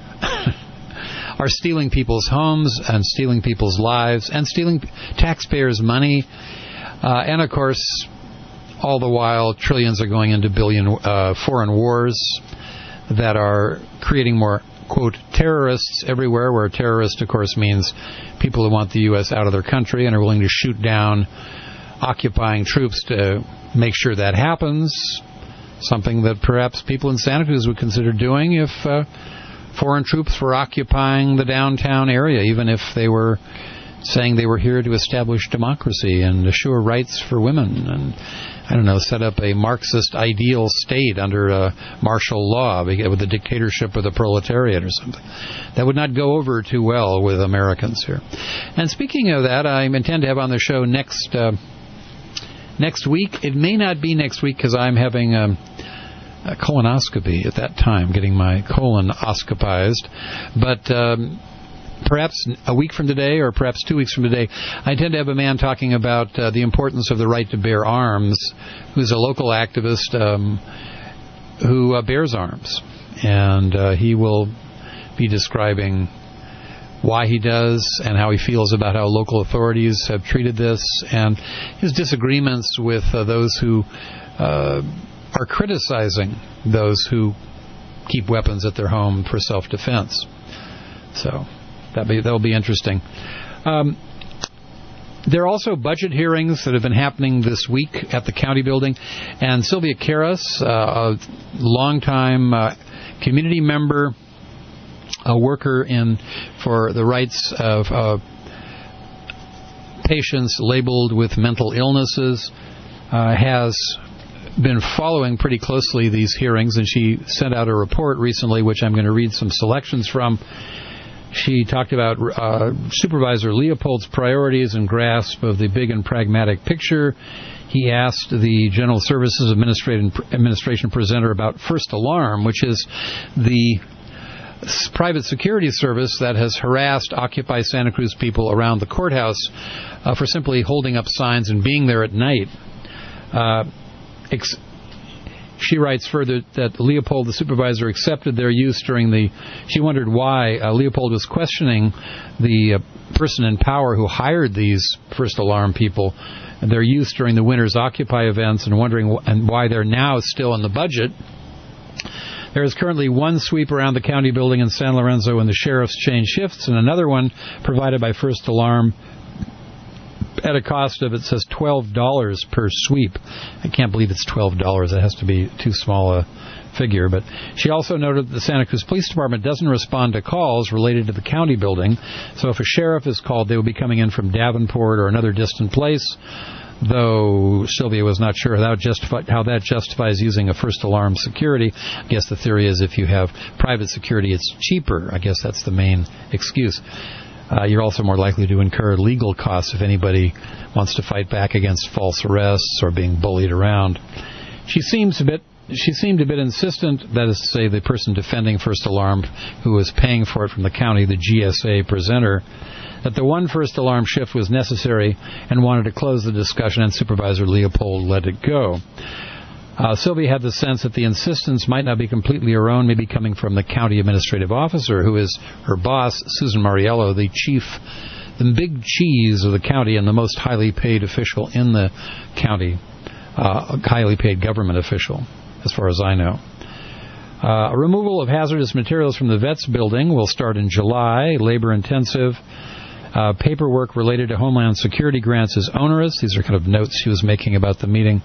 are stealing people's homes and stealing people's lives and stealing taxpayers' money, uh, and of course all the while trillions are going into billion uh, foreign wars that are creating more, quote, terrorists everywhere, where terrorist of course means people who want the U S out of their country and are willing to shoot down occupying troops to make sure that happens, something that perhaps people in Santa Cruz would consider doing if uh, foreign troops were occupying the downtown area, even if they were saying they were here to establish democracy and assure rights for women and, I don't know, set up a Marxist ideal state under uh, martial law with the dictatorship of the proletariat or something. That would not go over too well with Americans here. And speaking of that, I intend to have on the show next uh, Next week. It may not be next week because I'm having um, a colonoscopy at that time, getting my colon oscopized. But um, perhaps a week from today or perhaps two weeks from today, I intend to have a man talking about uh, the importance of the right to bear arms, who's a local activist um, who uh, bears arms. And uh, he will be describing why he does and how he feels about how local authorities have treated this and his disagreements with uh, those who uh, are criticizing those who keep weapons at their home for self-defense. So that be, that'll be interesting. Um, there are also budget hearings that have been happening this week at the county building, and Sylvia Karras, uh, a longtime uh, community member, a worker in for the rights of uh, patients labeled with mental illnesses, uh, has been following pretty closely these hearings, and she sent out a report recently, which I'm going to read some selections from. She talked about uh, Supervisor Leopold's priorities and grasp of the big and pragmatic picture. He asked the General Services Administration presenter about First Alarm, which is the private security service that has harassed Occupy Santa Cruz people around the courthouse uh, for simply holding up signs and being there at night. Uh, ex- She writes further that Leopold, the supervisor, accepted their use during the... She wondered why uh, Leopold was questioning the uh, person in power who hired these first alarm people, and their use during the Winter's Occupy events, and wondering wh- and why they're now still in the budget. There is currently one sweep around the county building in San Lorenzo when the sheriffs change shifts, and another one provided by First Alarm at a cost of, it says, twelve dollars per sweep. I can't believe it's twelve dollars. It has to be too small a figure. But she also noted that the Santa Cruz Police Department doesn't respond to calls related to the county building. So if a sheriff is called, they will be coming in from Davenport or another distant place, though Sylvia was not sure how that, justify, how that justifies using a First Alarm security. I guess the theory is if you have private security, it's cheaper. I guess that's the main excuse. Uh, you're also more likely to incur legal costs if anybody wants to fight back against false arrests or being bullied around. She seems a bit She seemed a bit insistent, that is to say, the person defending First Alarm, who was paying for it from the county, the G S A presenter, that the one First Alarm shift was necessary and wanted to close the discussion, and Supervisor Leopold let it go. Uh, Sylvia had the sense that the insistence might not be completely her own, maybe coming from the county administrative officer, who is her boss, Susan Mariello, the chief, the big cheese of the county and the most highly paid official in the county, uh, highly paid government official, as far as I know. Uh, removal of hazardous materials from the Vets building will start in July, labor-intensive. Uh, paperwork related to Homeland Security grants is onerous. These are kind of notes she was making about the meeting.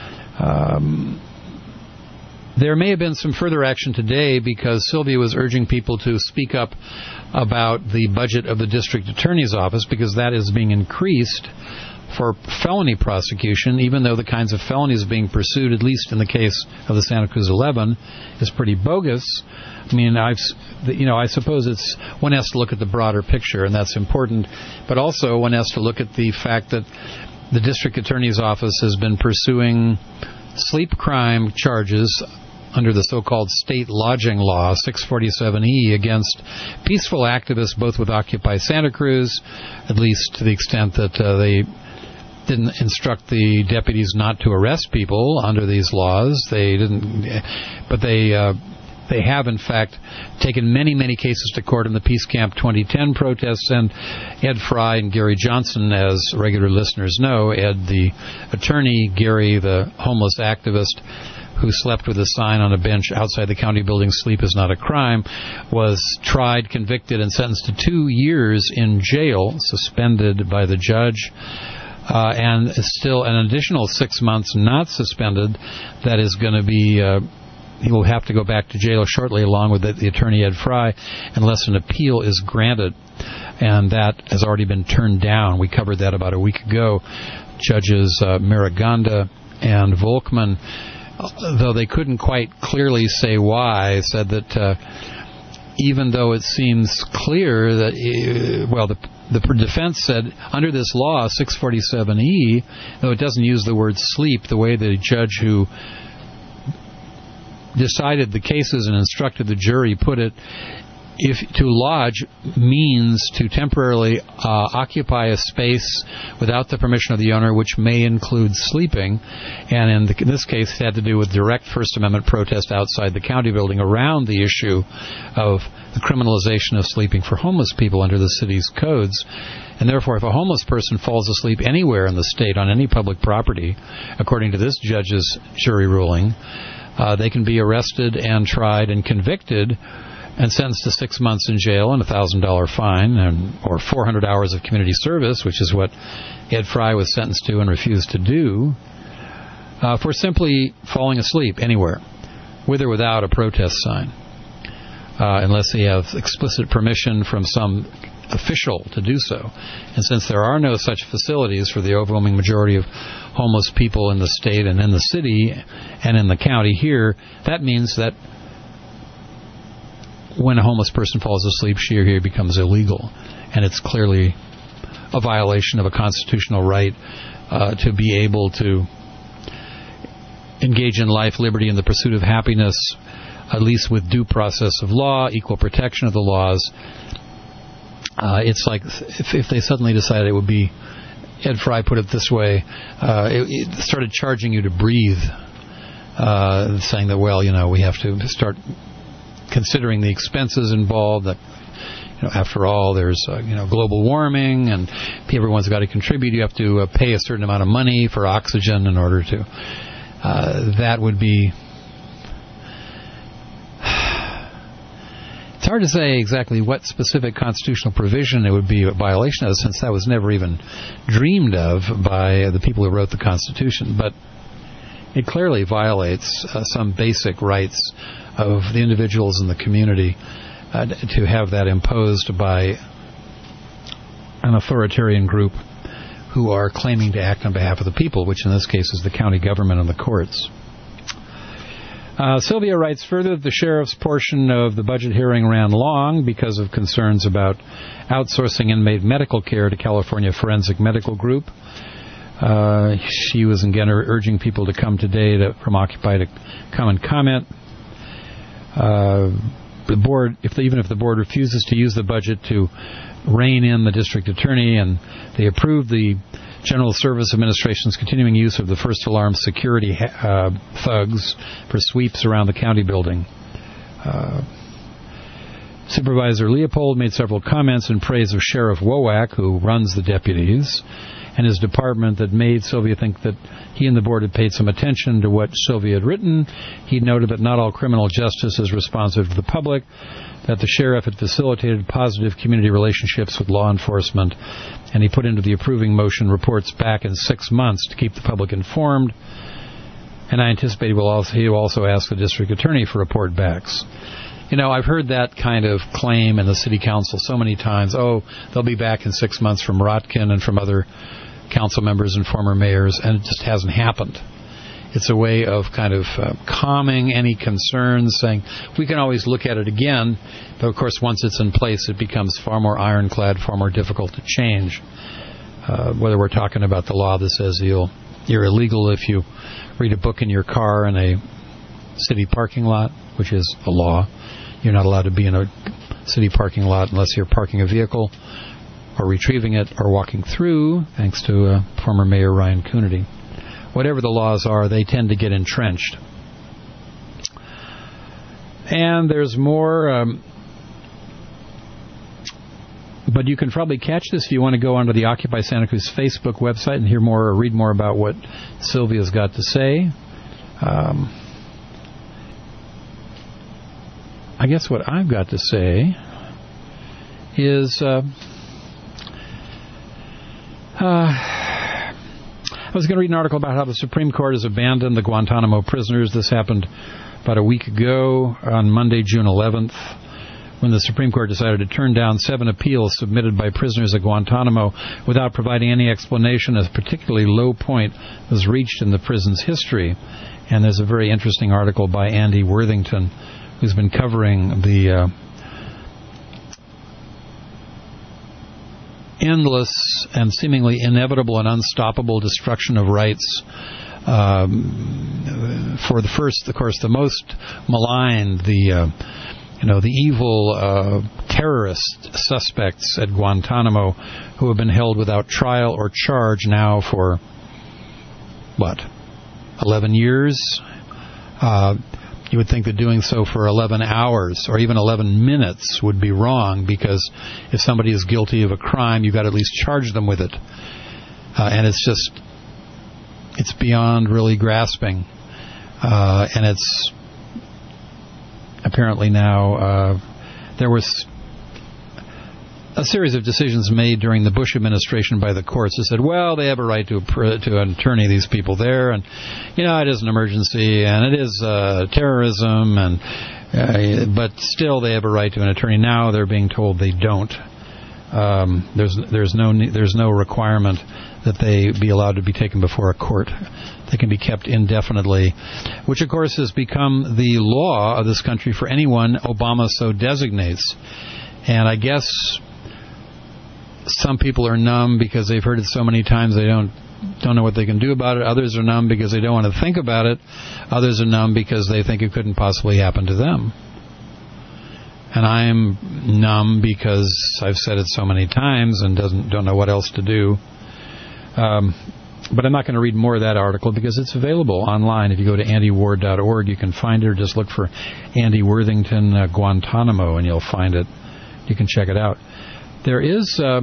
Um, there may have been some further action today because Sylvia was urging people to speak up about the budget of the district attorney's office, because that is being increased for felony prosecution, even though the kinds of felonies being pursued, at least in the case of the Santa Cruz eleven, is pretty bogus. I mean, I've, you know, I suppose it's, one has to look at the broader picture, and that's important, but also one has to look at the fact that the district attorney's office has been pursuing sleep crime charges under the so-called state lodging law, six forty-seven E, against peaceful activists, both with Occupy Santa Cruz, at least to the extent that uh, they didn't instruct the deputies not to arrest people under these laws. They didn't, but they uh, they have, in fact, taken many, many cases to court in the Peace Camp twenty ten protests, and Ed Fry and Gary Johnson, as regular listeners know, Ed the attorney, Gary the homeless activist who slept with a sign on a bench outside the county building, "Sleep is not a crime," was tried, convicted, and sentenced to two years in jail, suspended by the judge. Uh, and still an additional six months not suspended. That is going to be, uh, he will have to go back to jail shortly, along with the, the attorney Ed Fry, unless an appeal is granted. And that has already been turned down. We covered that about a week ago. Judges uh, Maraganda and Volkman, though they couldn't quite clearly say why, said that uh, even though it seems clear that, uh, well, the The defense said, under this law, six forty-seven E, though it doesn't use the word sleep, the way the judge who decided the cases and instructed the jury put it, if to lodge means to temporarily uh, occupy a space without the permission of the owner, which may include sleeping. And in, the, in this case, it had to do with direct First Amendment protest outside the county building around the issue of the criminalization of sleeping for homeless people under the city's codes. And therefore, if a homeless person falls asleep anywhere in the state on any public property, according to this judge's jury ruling, uh, they can be arrested and tried and convicted and sentenced to six months in jail and a one thousand dollars fine, and, or four hundred hours of community service, which is what Ed Fry was sentenced to and refused to do, uh, for simply falling asleep anywhere, with or without a protest sign, uh, unless they have explicit permission from some official to do so. And since there are no such facilities for the overwhelming majority of homeless people in the state and in the city and in the county here, that means that when a homeless person falls asleep, she or he becomes illegal. And it's clearly a violation of a constitutional right uh, to be able to engage in life, liberty, and the pursuit of happiness, at least with due process of law, equal protection of the laws. Uh, it's like if, if they suddenly decided it would be, Ed Fry put it this way, uh, it, it started charging you to breathe. uh, saying that, well, you know, we have to start considering the expenses involved, that, you know, after all, there's, uh, you know, global warming, and everyone's got to contribute. You have to uh, pay a certain amount of money for oxygen in order to... Uh, that would be... It's hard to say exactly what specific constitutional provision it would be a violation of, since that was never even dreamed of by the people who wrote the Constitution. But it clearly violates uh, some basic rights of the individuals in the community uh, to have that imposed by an authoritarian group who are claiming to act on behalf of the people, which in this case is the county government and the courts. Uh, Sylvia writes further that the sheriff's portion of the budget hearing ran long because of concerns about outsourcing inmate medical care to California Forensic Medical Group. Uh, she was again urging people to come today to, from Occupy to come and comment. Uh, the board, if the, even if the board refuses to use the budget to rein in the district attorney, and they approved the General Service Administration's continuing use of the first alarm security uh, thugs for sweeps around the county building. Uh, Supervisor Leopold made several comments in praise of Sheriff Wowak, who runs the deputies, and his department, that made Sylvia think that he and the board had paid some attention to what Sylvia had written. He noted that not all criminal justice is responsive to the public, that the sheriff had facilitated positive community relationships with law enforcement, and he put into the approving motion reports back in six months to keep the public informed. And I anticipate he will also, he will also ask the district attorney for report backs. You know, I've heard that kind of claim in the city council so many times. Oh, they'll be back in six months from Rotkin and from other council members and former mayors, and it just hasn't happened. It's a way of kind of uh, calming any concerns, saying we can always look at it again, but of course once it's in place it becomes far more ironclad, far more difficult to change. Uh, whether we're talking about the law that says you'll, you're illegal if you read a book in your car in a city parking lot, which is a law. You're not allowed to be in a city parking lot unless you're parking a vehicle or retrieving it or walking through, thanks to uh, former Mayor Ryan Coonerty. Whatever the laws are, they tend to get entrenched. And there's more, um, but you can probably catch this if you want to go onto the Occupy Santa Cruz Facebook website and hear more or read more about what Sylvia's got to say. Um, I guess what I've got to say is... Uh, uh, I was going to read an article about how the Supreme Court has abandoned the Guantanamo prisoners. This happened about a week ago on Monday, June eleventh, when the Supreme Court decided to turn down seven appeals submitted by prisoners at Guantanamo without providing any explanation. A particularly low point was reached in the prison's history. And there's a very interesting article by Andy Worthington, who's been covering the uh, endless and seemingly inevitable and unstoppable destruction of rights. Um, for the first, of course, the most maligned, the uh, you know the evil uh, terrorist suspects at Guantanamo, who have been held without trial or charge now for what, eleven years. Uh, You would think that doing so for eleven hours or even eleven minutes would be wrong, because if somebody is guilty of a crime, you've got to at least charge them with it. Uh, and it's just, it's beyond really grasping. Uh, and it's apparently now, uh, there was a series of decisions made during the Bush administration by the courts that said, well, they have a right to a, to an attorney, these people there, and, you know, it is an emergency, and it is uh, terrorism, and uh, but still they have a right to an attorney. Now they're being told they don't. Um, there's there's no there's no requirement that they be allowed to be taken before a court. They can be kept indefinitely, which of course has become the law of this country for anyone Obama so designates. And I guess some people are numb because they've heard it so many times they don't don't know what they can do about it. Others are numb because they don't want to think about it. Others are numb because they think it couldn't possibly happen to them. And I'm numb because I've said it so many times and doesn't don't know what else to do. Um, but I'm not going to read more of that article because it's available online. If you go to andy ward dot org, you can find it, or just look for Andy Worthington uh, Guantanamo, and you'll find it. You can check it out. There is uh,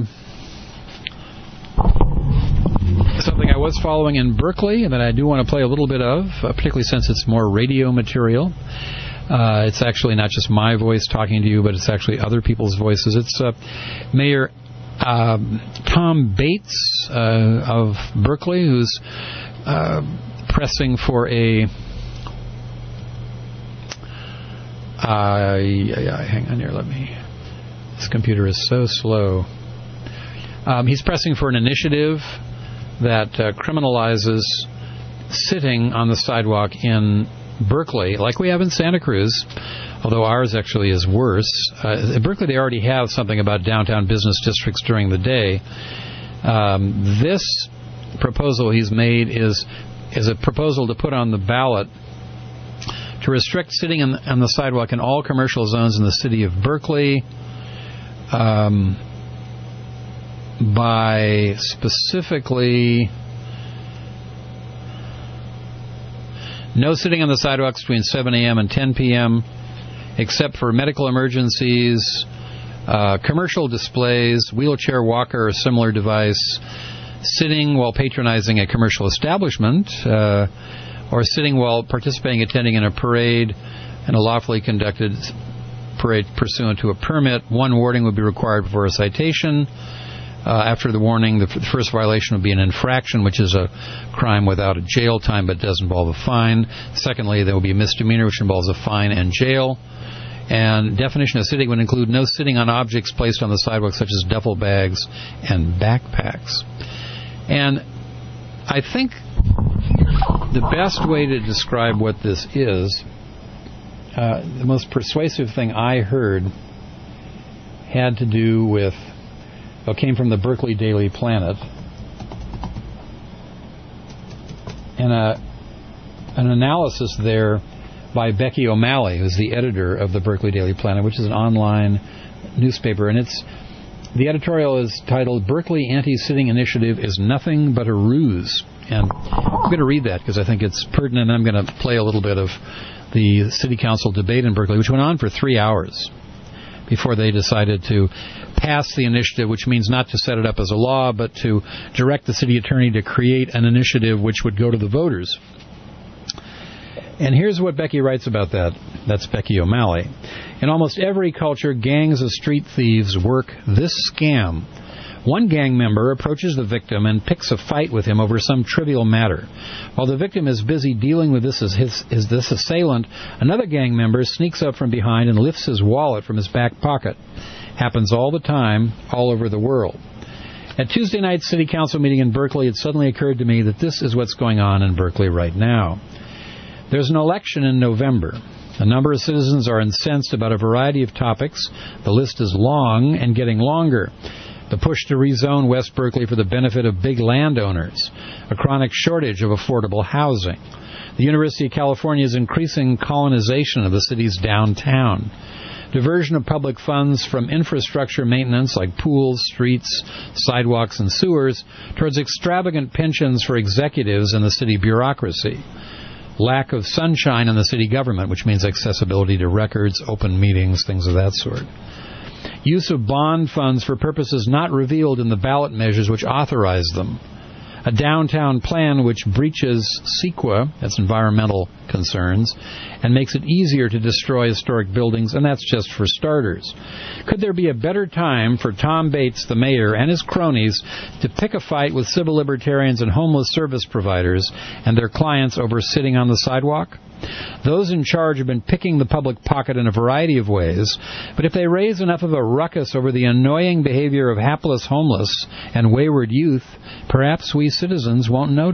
something I was following in Berkeley that I do want to play a little bit of, uh, particularly since it's more radio material. Uh, it's actually not just my voice talking to you, but it's actually other people's voices. It's uh, Mayor um, Tom Bates uh, of Berkeley, who's uh, pressing for a... Uh, yeah, yeah, hang on here, let me... This computer is so slow. Um, he's pressing for an initiative that uh, criminalizes sitting on the sidewalk in Berkeley, like we have in Santa Cruz, although ours actually is worse. Uh, in Berkeley, they already have something about downtown business districts during the day. Um, this proposal he's made is is a proposal to put on the ballot to restrict sitting on, on the sidewalk in all commercial zones in the city of Berkeley um, by specifically... No sitting on the sidewalks between seven a.m. and ten p.m., except for medical emergencies, uh, commercial displays, wheelchair walker or similar device, sitting while patronizing a commercial establishment, uh, or sitting while participating, attending in a parade, and a lawfully conducted parade pursuant to a permit. One warning would be required before a citation. Uh, after the warning, the f- first violation would be an infraction, which is a crime without a jail time but does involve a fine. Secondly, there will be a misdemeanor, which involves a fine and jail. And definition of sitting would include no sitting on objects placed on the sidewalk, such as duffel bags and backpacks. And I think the best way to describe what this is, uh, the most persuasive thing I heard had to do with Well, came from the Berkeley Daily Planet, and a, an analysis there by Becky O'Malley, who's the editor of the Berkeley Daily Planet, which is an online newspaper, and it's the editorial is titled "Berkeley Anti-Sitting Initiative is Nothing But a Ruse," and I'm going to read that because I think it's pertinent. I'm going to play a little bit of the City Council debate in Berkeley, which went on for three hours before they decided to pass the initiative, which means not to set it up as a law, but to direct the city attorney to create an initiative which would go to the voters. And here's what Becky writes about that. That's Becky O'Malley. In almost every culture, gangs of street thieves work this scam. One gang member approaches the victim and picks a fight with him over some trivial matter. While the victim is busy dealing with this as his, is this assailant, another gang member sneaks up from behind and lifts his wallet from his back pocket. Happens all the time, all over the world. At Tuesday night's City Council meeting in Berkeley, it suddenly occurred to me that this is what's going on in Berkeley right now. There's an election in November. A number of citizens are incensed about a variety of topics. The list is long and getting longer. The push to rezone West Berkeley for the benefit of big landowners, a chronic shortage of affordable housing, the University of California's increasing colonization of the city's downtown, diversion of public funds from infrastructure maintenance like pools, streets, sidewalks, and sewers towards extravagant pensions for executives in the city bureaucracy, lack of sunshine in the city government, which means accessibility to records, open meetings, things of that sort. Use of bond funds for purposes not revealed in the ballot measures which authorize them. A downtown plan which breaches CEQA, that's environmental concerns, and makes it easier to destroy historic buildings, and that's just for starters. Could there be a better time for Tom Bates, the mayor, and his cronies to pick a fight with civil libertarians and homeless service providers and their clients over sitting on the sidewalk? Those in charge have been picking the public pocket in a variety of ways, but if they raise enough of a ruckus over the annoying behavior of hapless homeless and wayward youth, perhaps we citizens won't notice.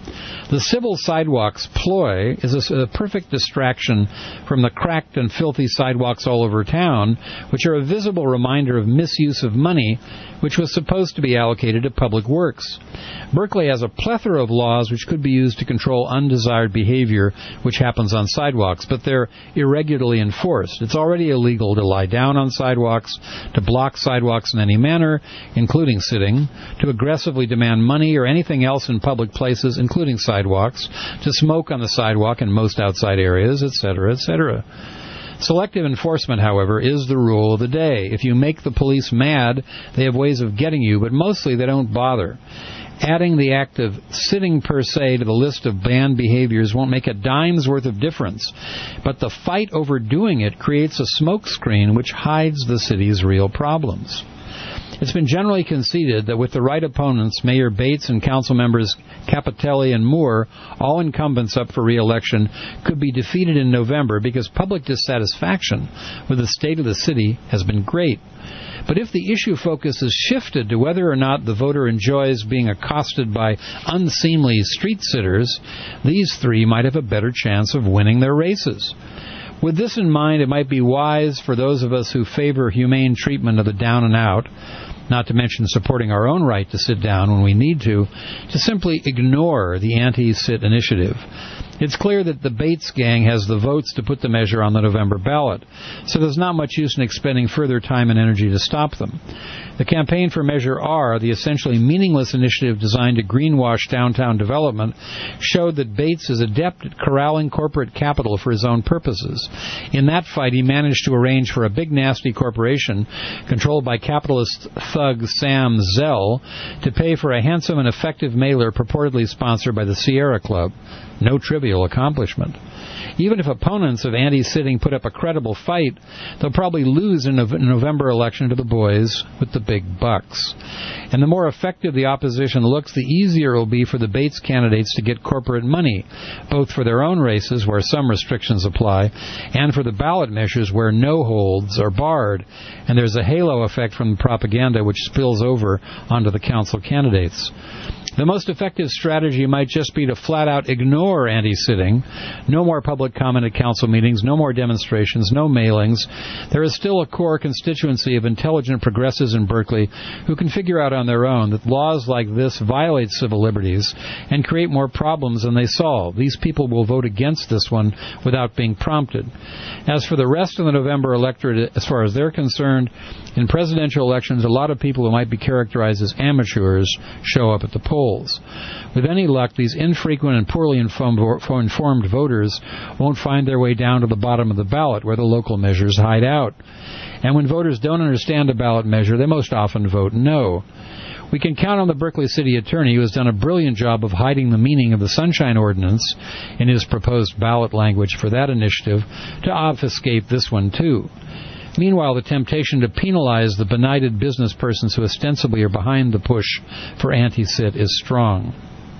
The civil sidewalks ploy is a, a perfect distraction from the cracked and filthy sidewalks all over town, which are a visible reminder of misuse of money which was supposed to be allocated to public works. Berkeley has a plethora of laws which could be used to control undesired behavior which happens on sidewalks, but they're irregularly enforced. It's already illegal to lie down on sidewalks, to block sidewalks in any manner, including sitting, to aggressively demand money or anything else in public places, including sidewalks, to smoke on the sidewalk in most outside areas, et cetera, et cetera. Selective enforcement, however, is the rule of the day. If you make the police mad, they have ways of getting you, but mostly they don't bother. Adding the act of sitting per se to the list of banned behaviors won't make a dime's worth of difference, but the fight over doing it creates a smokescreen which hides the city's real problems. It's been generally conceded that with the right opponents, Mayor Bates and council members Capitelli and Moore, all incumbents up for re-election, could be defeated in November because public dissatisfaction with the state of the city has been great. But if the issue focus is shifted to whether or not the voter enjoys being accosted by unseemly street-sitters, these three might have a better chance of winning their races. With this in mind, it might be wise for those of us who favor humane treatment of the down and out, not to mention supporting our own right to sit down when we need to, to simply ignore the anti-sit initiative. It's clear that the Bates gang has the votes to put the measure on the November ballot, so there's not much use in expending further time and energy to stop them. The campaign for Measure R, the essentially meaningless initiative designed to greenwash downtown development, showed that Bates is adept at corralling corporate capital for his own purposes. In that fight, he managed to arrange for a big nasty corporation, controlled by capitalist thug Sam Zell, to pay for a handsome and effective mailer purportedly sponsored by the Sierra Club. No trivial accomplishment. Even if opponents of anti-sitting put up a credible fight, they'll probably lose in a November election to the boys with the big bucks. And the more effective the opposition looks, the easier it will be for the Bates candidates to get corporate money, both for their own races, where some restrictions apply, and for the ballot measures where no holds are barred. And there's a halo effect from the propaganda which spills over onto the council candidates. The most effective strategy might just be to flat-out ignore anti-sitting. No more public comment at council meetings, no more demonstrations, no mailings. There is still a core constituency of intelligent progressives in Berkeley who can figure out on their own that laws like this violate civil liberties and create more problems than they solve. These people will vote against this one without being prompted. As for the rest of the November electorate, as far as they're concerned, in presidential elections, a lot of people who might be characterized as amateurs show up at the polls. With any luck, these infrequent and poorly informed voters won't find their way down to the bottom of the ballot where the local measures hide out. And when voters don't understand a ballot measure, they most often vote no. We can count on the Berkeley City Attorney, who has done a brilliant job of hiding the meaning of the Sunshine Ordinance in his proposed ballot language for that initiative, to obfuscate this one too. Meanwhile, the temptation to penalize the benighted business persons who ostensibly are behind the push for anti-sit is strong.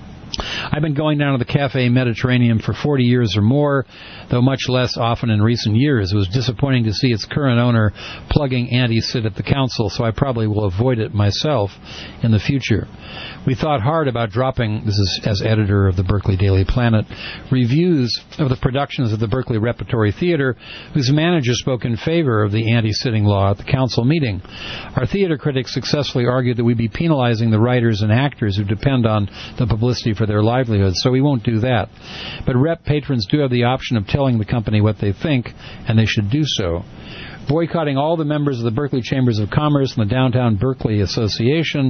I've been going down to the Cafe Mediterranean for forty years or more, though much less often in recent years. It was disappointing to see its current owner plugging anti-sit at the council, so I probably will avoid it myself in the future. We thought hard about dropping, this is as editor of the Berkeley Daily Planet, reviews of the productions of the Berkeley Repertory Theater, whose manager spoke in favor of the anti-sitting law at the council meeting. Our theater critics successfully argued that we'd be penalizing the writers and actors who depend on the publicity for their livelihoods, so we won't do that. But rep patrons do have the option of telling the company what they think, and they should do so. Boycotting all the members of the Berkeley Chambers of Commerce and the Downtown Berkeley Association,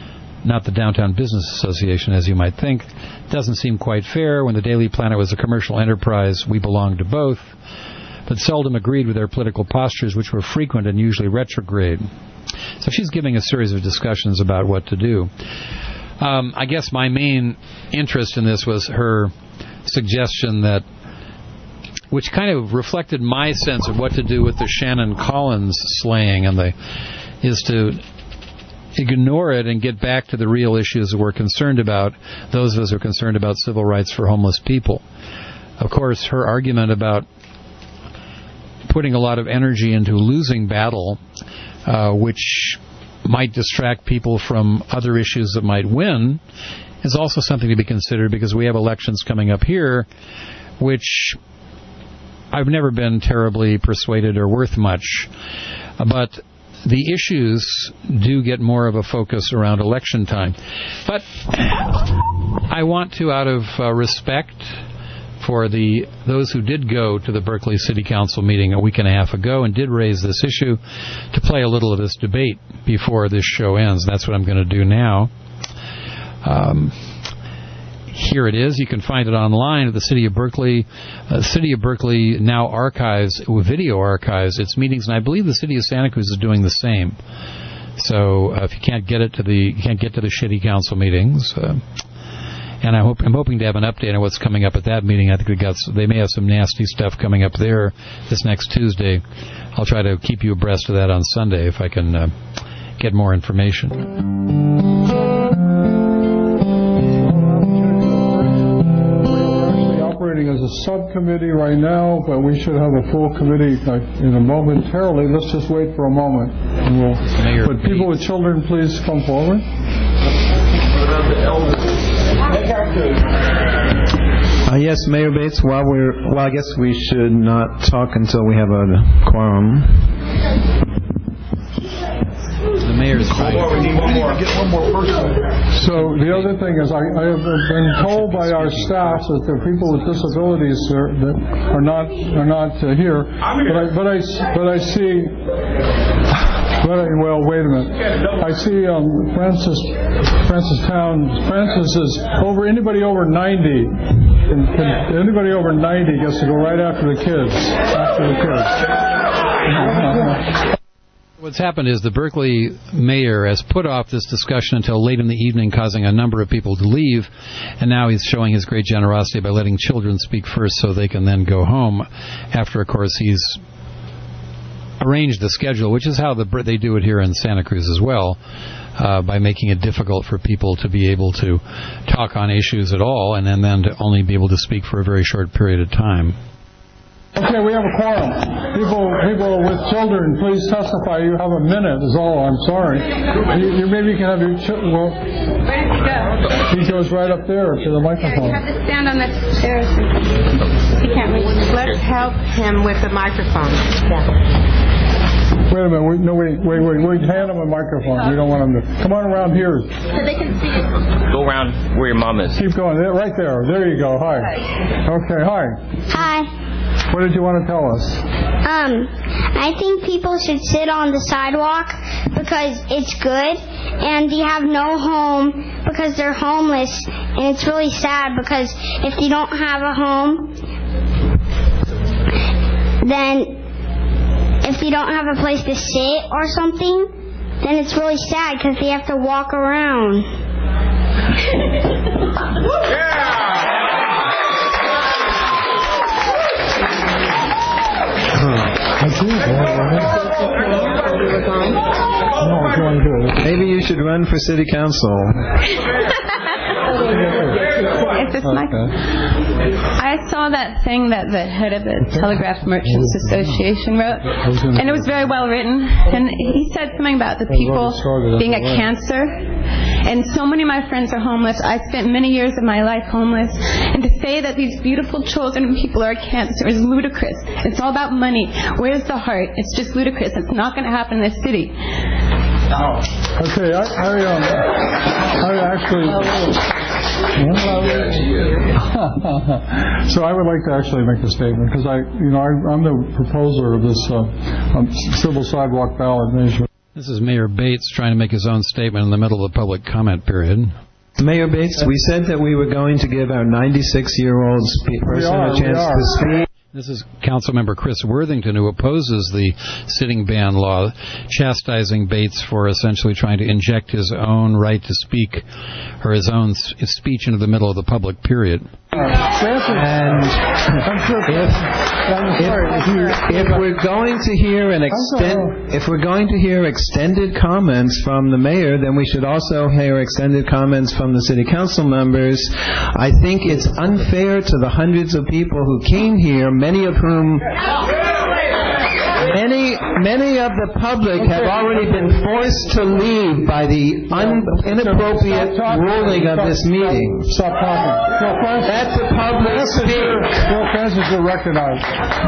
not the Downtown Business Association, as you might think, doesn't seem quite fair. When the Daily Planet was a commercial enterprise, we belonged to both, but seldom agreed with their political postures, which were frequent and usually retrograde. So she's giving a series of discussions about what to do. Um, I guess my main interest in this was her suggestion that, which kind of reflected my sense of what to do with the Shannon Collins slaying, and the is to ignore it and get back to the real issues that we're concerned about, those of us who are concerned about civil rights for homeless people. Of course, her argument about putting a lot of energy into losing battle, uh, which might distract people from other issues that might win is also something to be considered, because we have elections coming up here, which I've never been terribly persuaded are worth much. But the issues do get more of a focus around election time. But I want to, out of uh, respect for the those who did go to the Berkeley City Council meeting a week and a half ago and did raise this issue, to play a little of this debate before this show ends. That's what I'm going to do now. Um, here it is. You can find it online at the City of Berkeley. Uh, City of Berkeley now archives, video archives, its meetings, and I believe the City of Santa Cruz is doing the same. So uh, if you can't get it to the you can't get to the City Council meetings. Uh, And I hope, I'm hoping to have an update on what's coming up at that meeting. I think we got they may have some nasty stuff coming up there this next Tuesday. I'll try to keep you abreast of that on Sunday if I can uh, get more information. We're operating as a subcommittee right now, but we should have a full committee like, in a momentarily. Let's just wait for a moment. And we'll, but people with children, please come forward. Uh, yes, Mayor Bates, while we're, well, I guess we should not talk until we have a quorum. The mayor's right. We need one more. Get one more person. So the other thing is, I, I have been told by our staff that the people with disabilities are, that are not are not uh, here. But I but I but I see. But I, well, wait a minute. I see um, Francis Francis Town. Francis is over. Anybody over ninety. Can, can, anybody over ninety gets to go right after the kids. After the kids. What's happened is the Berkeley mayor has put off this discussion until late in the evening, causing a number of people to leave, and now he's showing his great generosity by letting children speak first so they can then go home after, of course, he's arranged the schedule, which is how the, they do it here in Santa Cruz as well, uh, by making it difficult for people to be able to talk on issues at all, and then, then to only be able to speak for a very short period of time. Okay, we have a quorum. People, people with children, please testify. You have a minute, is all. I'm sorry. You, you maybe can have your children. Well, where did he go? He goes right up there to the microphone. You have to stand on the stairs. He can't reach. Let's help him with the microphone. Yeah. Wait a minute. Wait, no, wait, wait, wait. Wait. Hand him a microphone. We don't want him to. Come on around here. So they can see. Go around where your mom is. Keep going. Right there. There you go. Hi. Okay. Hi. Hi. What did you want to tell us? Um, I think people should sit on the sidewalk because it's good, and they have no home because they're homeless, and it's really sad because if they don't have a home, then if they don't have a place to sit or something, then it's really sad because they have to walk around. Yeah! Maybe you should run for city council. Is this my... I saw that thing that the head of the Telegraph Merchants Association wrote, and it was very well written. And he said something about the people being a cancer. And so many of my friends are homeless. I spent many years of my life homeless. And to say that these beautiful children and people are cancer is ludicrous. It's all about money. Where's the heart? It's just ludicrous. It's not going to happen in this city. Okay, I, I, um, I actually... So I would like to actually make a statement, because I, you know, I, I'm the proposer of this uh, um, civil sidewalk ballot measure. This is Mayor Bates trying to make his own statement in the middle of the public comment period. Mayor Bates, we said that we were going to give our ninety-six-year-old spe- person are, a chance to speak. This is Councilmember Chris Worthington, who opposes the sitting ban law, chastising Bates for essentially trying to inject his own right to speak, or his own speech into the middle of the public period. And if, if, if we're going to hear an extend, if we're going to hear extended comments from the mayor, then we should also hear extended comments from the city council members. I think it's unfair to the hundreds of people who came here, many of whom, many. many of the public have already been forced to leave by the un- inappropriate ruling of this meeting. Stop talking. No, Francis. Let the public speak. Well, Francis, you're recognized.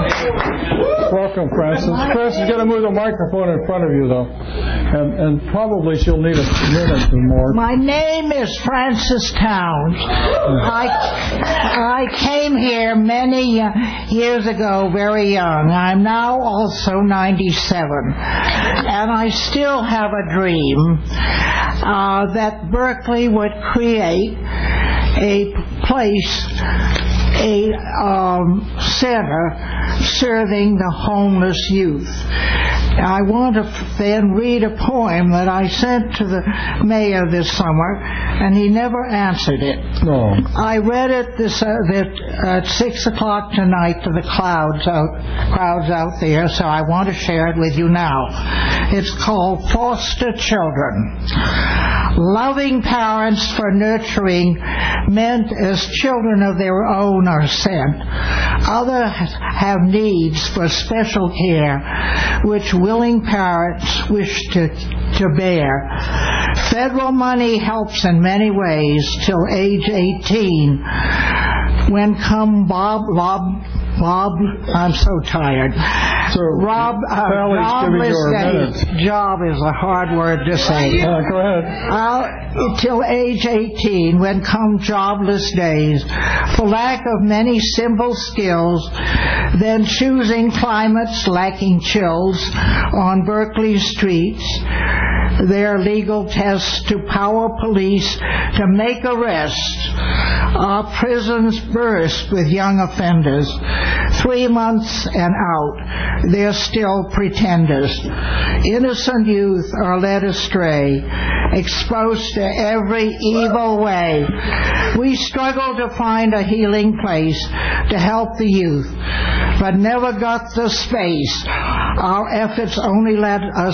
Welcome, Francis. Francis is going to move the microphone in front of you, though. And, and probably she'll need a minute or more. My name is Francis Towns. I, I came here many uh, years ago, very young. I'm now also ninety-seven. And I still have a dream uh, that Berkeley would create a place, a um, center serving the homeless youth. I want to then read a poem that I sent to the mayor this summer, and he never answered it. No. I read it this uh, that, at six o'clock tonight to the clouds out, crowds out there, so I want to share it with you now. It's called Foster Children. Loving parents for nurturing meant as children of their own are sent. Others have needs for special care, which willing parents wish to, to bear. Federal money helps in many ways till age eighteen, when come Bob, Bob, Bob, I'm so tired. So Rob, uh, jobless days. Job is a hard word to say. Uh, go ahead. Uh, till age eighteen, when come jobless days, for lack of many simple skills, then choosing climates lacking chills on Berkeley streets, their legal tests to power police to make arrests. Our prisons burst with young offenders. Three months and out, they're still pretenders. Innocent youth are led astray, exposed to every evil way. We struggle to find a healing place to help the youth, but never got the space. Our efforts only let us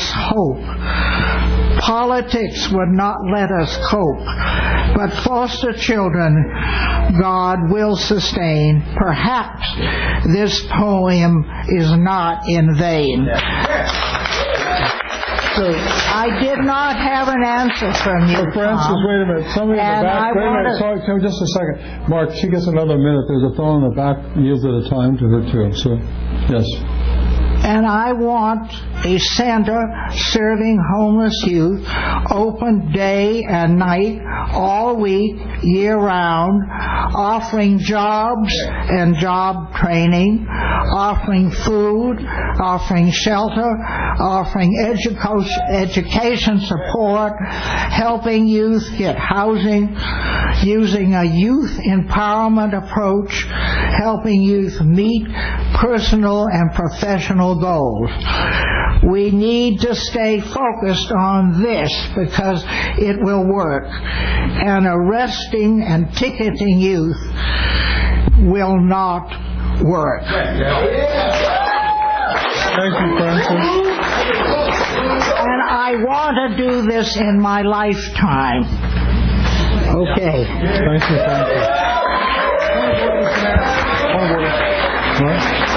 hope. Politics would not let us cope, but foster children God will sustain. Perhaps this poem is not in vain. So I did not have an answer from you, so Francis, Tom. wait a minute. Somebody in the back. Wait a minute. Sorry, Tim, just a second. Mark, she gets another minute. There's a fellow in the back yielded a time to her, too. So, yes. And I want a center serving homeless youth, open day and night, all week, year-round, offering jobs and job training, offering food, offering shelter, offering education, education support, helping youth get housing, using a youth empowerment approach, helping youth meet personal and professional goals. We need to stay focused on this because it will work. And arresting and ticketing youth will not work. Thank you, Francis. And I want to do this in my lifetime. Okay. Thank you, Francis. What?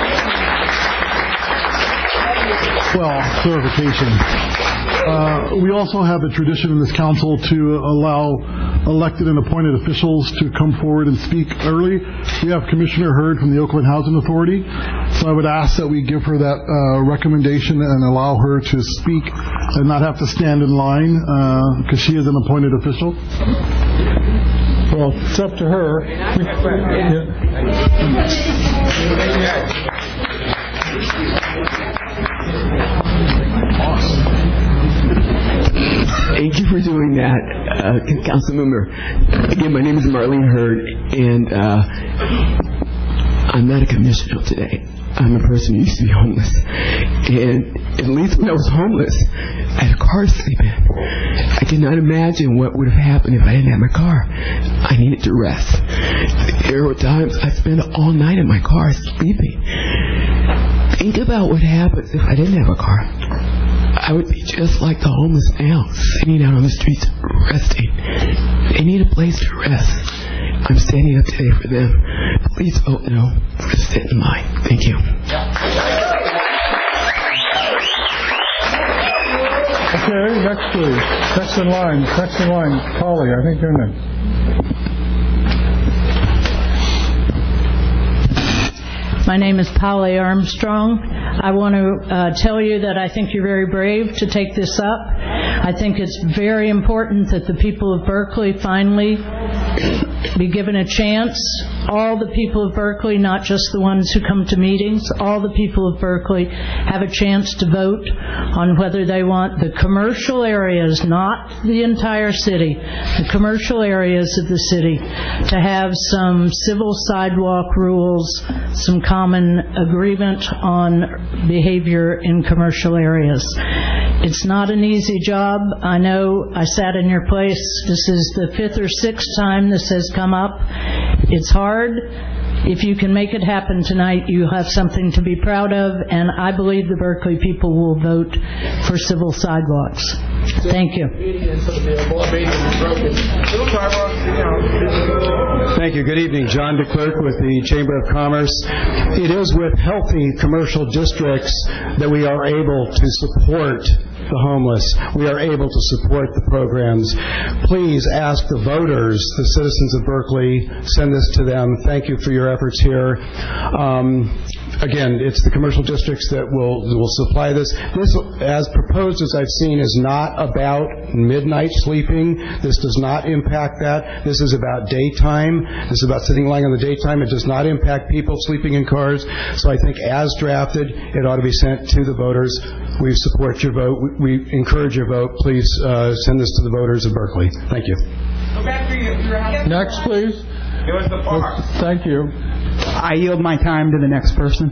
Well, clarification. Uh, we also have a tradition in this council to allow elected and appointed officials to come forward and speak early. We have Commissioner Hurd from the Oakland Housing Authority, so I would ask that we give her that uh, recommendation and allow her to speak and not have to stand in line because uh, she is an appointed official. Well, it's up to her. Thank you for doing that, uh, Councilmember. Again, my name is Marlene Hurd, and uh, I'm not a commissioner today. I'm a person who used to be homeless. And at least when I was homeless, I had a car to sleep in. I could not imagine what would have happened if I didn't have my car. I needed to rest. There were times I spent all night in my car sleeping. Think about what happens if I didn't have a car. I would be just like the homeless now, sitting out on the streets, resting. They need a place to rest. I'm standing up today for them. Please vote no for the sit in line. Thank you. Okay, next please. Next in line. Next in line. Polly, I think you're next. My name is Polly Armstrong. I want to uh, tell you that I think you're very brave to take this up. I think it's very important that the people of Berkeley finally be given a chance. All the people of Berkeley, not just the ones who come to meetings, all the people of Berkeley have a chance to vote on whether they want the commercial areas, not the entire city, the commercial areas of the city, to have some civil sidewalk rules, some common agreement on behavior in commercial areas. It's not an easy job. I know I sat in your place. This is the fifth or sixth time this has come up. It's hard. If you can make it happen tonight, you have something to be proud of, and I believe the Berkeley people will vote for civil sidewalks. Thank you. Thank you. Good evening. John DeClerc with the Chamber of Commerce. It is with healthy commercial districts that we are able to support the homeless. We are able to support the programs. Please ask the voters, the citizens of Berkeley, send this to them. Thank you for your efforts here. Um, again, it's the commercial districts that will will supply this. This, as proposed, as I've seen, is not about midnight sleeping. This does not impact that. This is about daytime. This is about sitting lying in the daytime. It does not impact people sleeping in cars. So I think as drafted, it ought to be sent to the voters. We support your vote. We, we encourage your vote. Please uh, send this to the voters of Berkeley. Thank you. Next, please. It was the park. Thank you. I yield my time to the next person.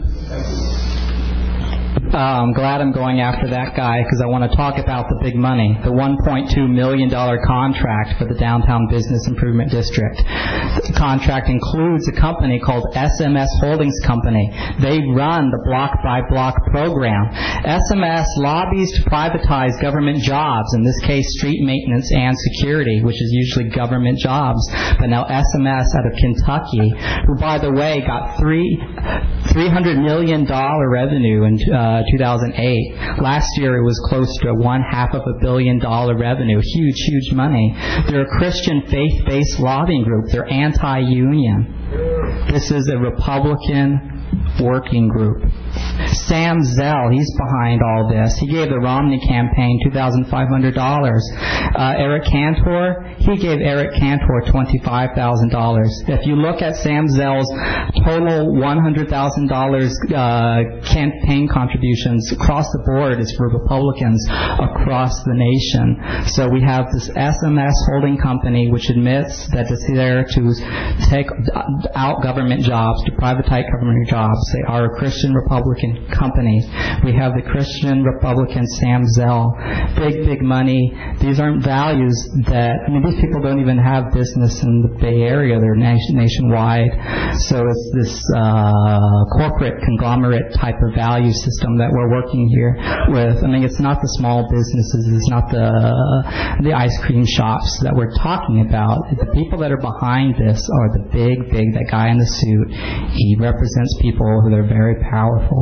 Uh, I'm glad I'm going after that guy because I want to talk about the big money, the one point two million dollars contract for the Downtown Business Improvement District. The contract includes a company called S M S Holdings Company. They run the block-by-block program. S M S lobbies to privatize government jobs, in this case street maintenance and security, which is usually government jobs. But now S M S out of Kentucky, who, by the way, got three three hundred million dollars revenue in uh, two thousand eight. Last year it was close to one half of a billion dollar revenue. Huge, huge money. They're a Christian faith-based lobbying group. They're anti-union. This is a Republican working group. Sam Zell, he's behind all this. He gave the Romney campaign two thousand five hundred dollars. Uh, Eric Cantor, he gave Eric Cantor twenty-five thousand dollars. If you look at Sam Zell's total one hundred thousand dollars uh, campaign contributions across the board is for Republicans across the nation. So we have this S M S holding company which admits that it's there to take out government jobs, to privatize government jobs. They are a Christian Republican company. We have the Christian Republican Sam Zell. Big, big money. These aren't values that, I mean, these people don't even have business in the Bay Area. They're nation, nationwide. So it's this uh, corporate conglomerate type of value system that we're working here with. I mean, it's not the small businesses. It's not the, the ice cream shops that we're talking about. The people that are behind this are the big, big, that guy in the suit. He represents people who are very powerful.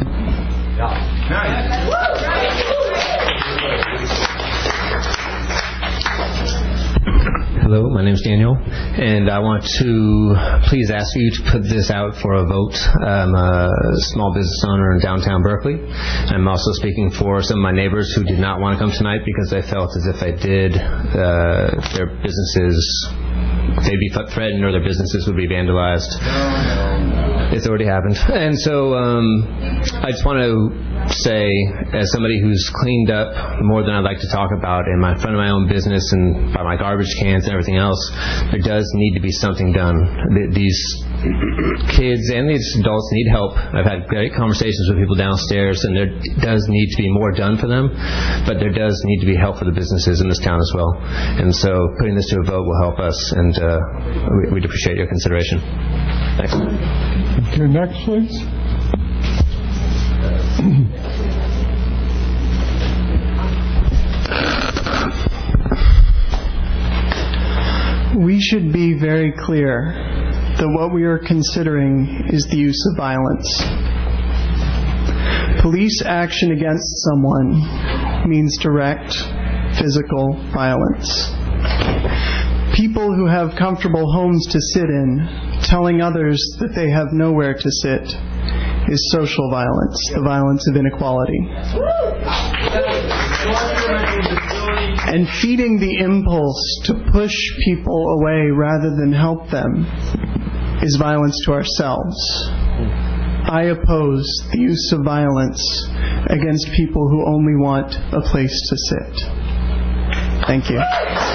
Hello, my name is Daniel, and I want to please ask you to put this out for a vote. I'm a small business owner in downtown Berkeley. I'm also speaking for some of my neighbors who did not want to come tonight because they felt as if I did, uh, their businesses, they'd be threatened or their businesses would be vandalized. It's already happened. And so um, I just want to say, as somebody who's cleaned up more than I'd like to talk about in my front of my own business and by my garbage cans and everything else, there does need to be something done. These kids and these adults need help. I've had great conversations with people downstairs, and there does need to be more done for them, but there does need to be help for the businesses in this town as well. And so putting this to a vote will help us, and uh, we, we'd appreciate your consideration. Thanks. Okay, next, please. We should be very clear that what we are considering is the use of violence. Police action against someone means direct physical violence. People who have comfortable homes to sit in, telling others that they have nowhere to sit, is social violence, the violence of inequality. And feeding the impulse to push people away rather than help them is violence to ourselves. I oppose the use of violence against people who only want a place to sit. Thank you.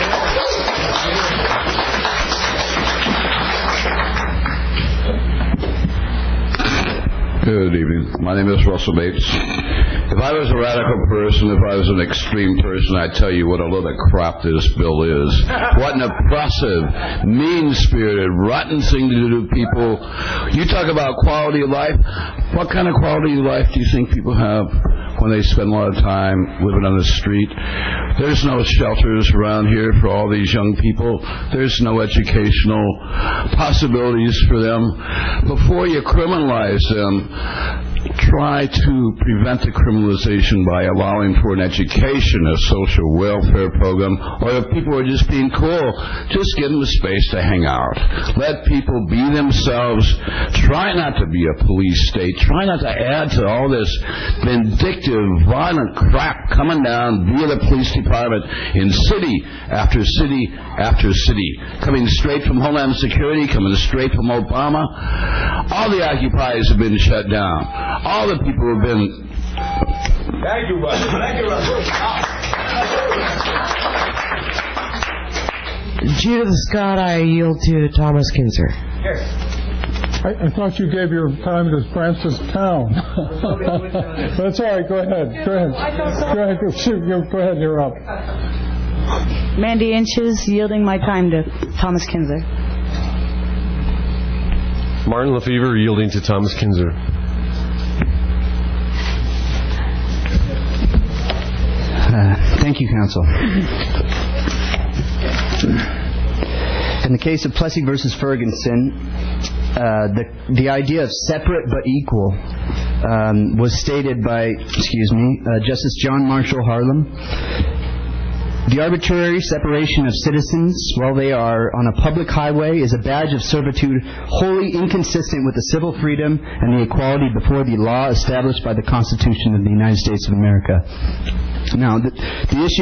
Good evening. My name is Russell Bates. If I was a radical person, if I was an extreme person, I'd tell you what a load of crap this bill is. What an oppressive, mean-spirited, rotten thing to do to people. You talk about quality of life. What kind of quality of life do you think people have when they spend a lot of time living on the street? There's no shelters around here for all these young people. There's no educational possibilities for them. Before you criminalize them, try to prevent the criminalization by allowing for an education, a social welfare program, or if people are just being cool, just give them a space to hang out. Let people be themselves. Try not to be a police state. Try not to add to all this vindictive, violent crap coming down via the police department in city after city after city, coming straight from Homeland Security, coming straight from Obama. All the occupiers have been shut down. All the people have been... Thank you, Russell. Thank you, Russell. Judith Scott, I yield to Thomas Kinzer. I, I thought you gave your time to Francis Town. That's all right. Go ahead. Go ahead. Go ahead. Shoot, go ahead. You're up. Mandy Inches, yielding my time to Thomas Kinzer. Martin Lefevre, yielding to Thomas Kinzer. Uh, thank you, Counsel. In the case of Plessy versus Ferguson, uh, the the idea of separate but equal um, was stated by, excuse me, uh, Justice John Marshall Harlem. The arbitrary separation of citizens while they are on a public highway is a badge of servitude wholly inconsistent with the civil freedom and the equality before the law established by the Constitution of the United States of America. Now, the, the issue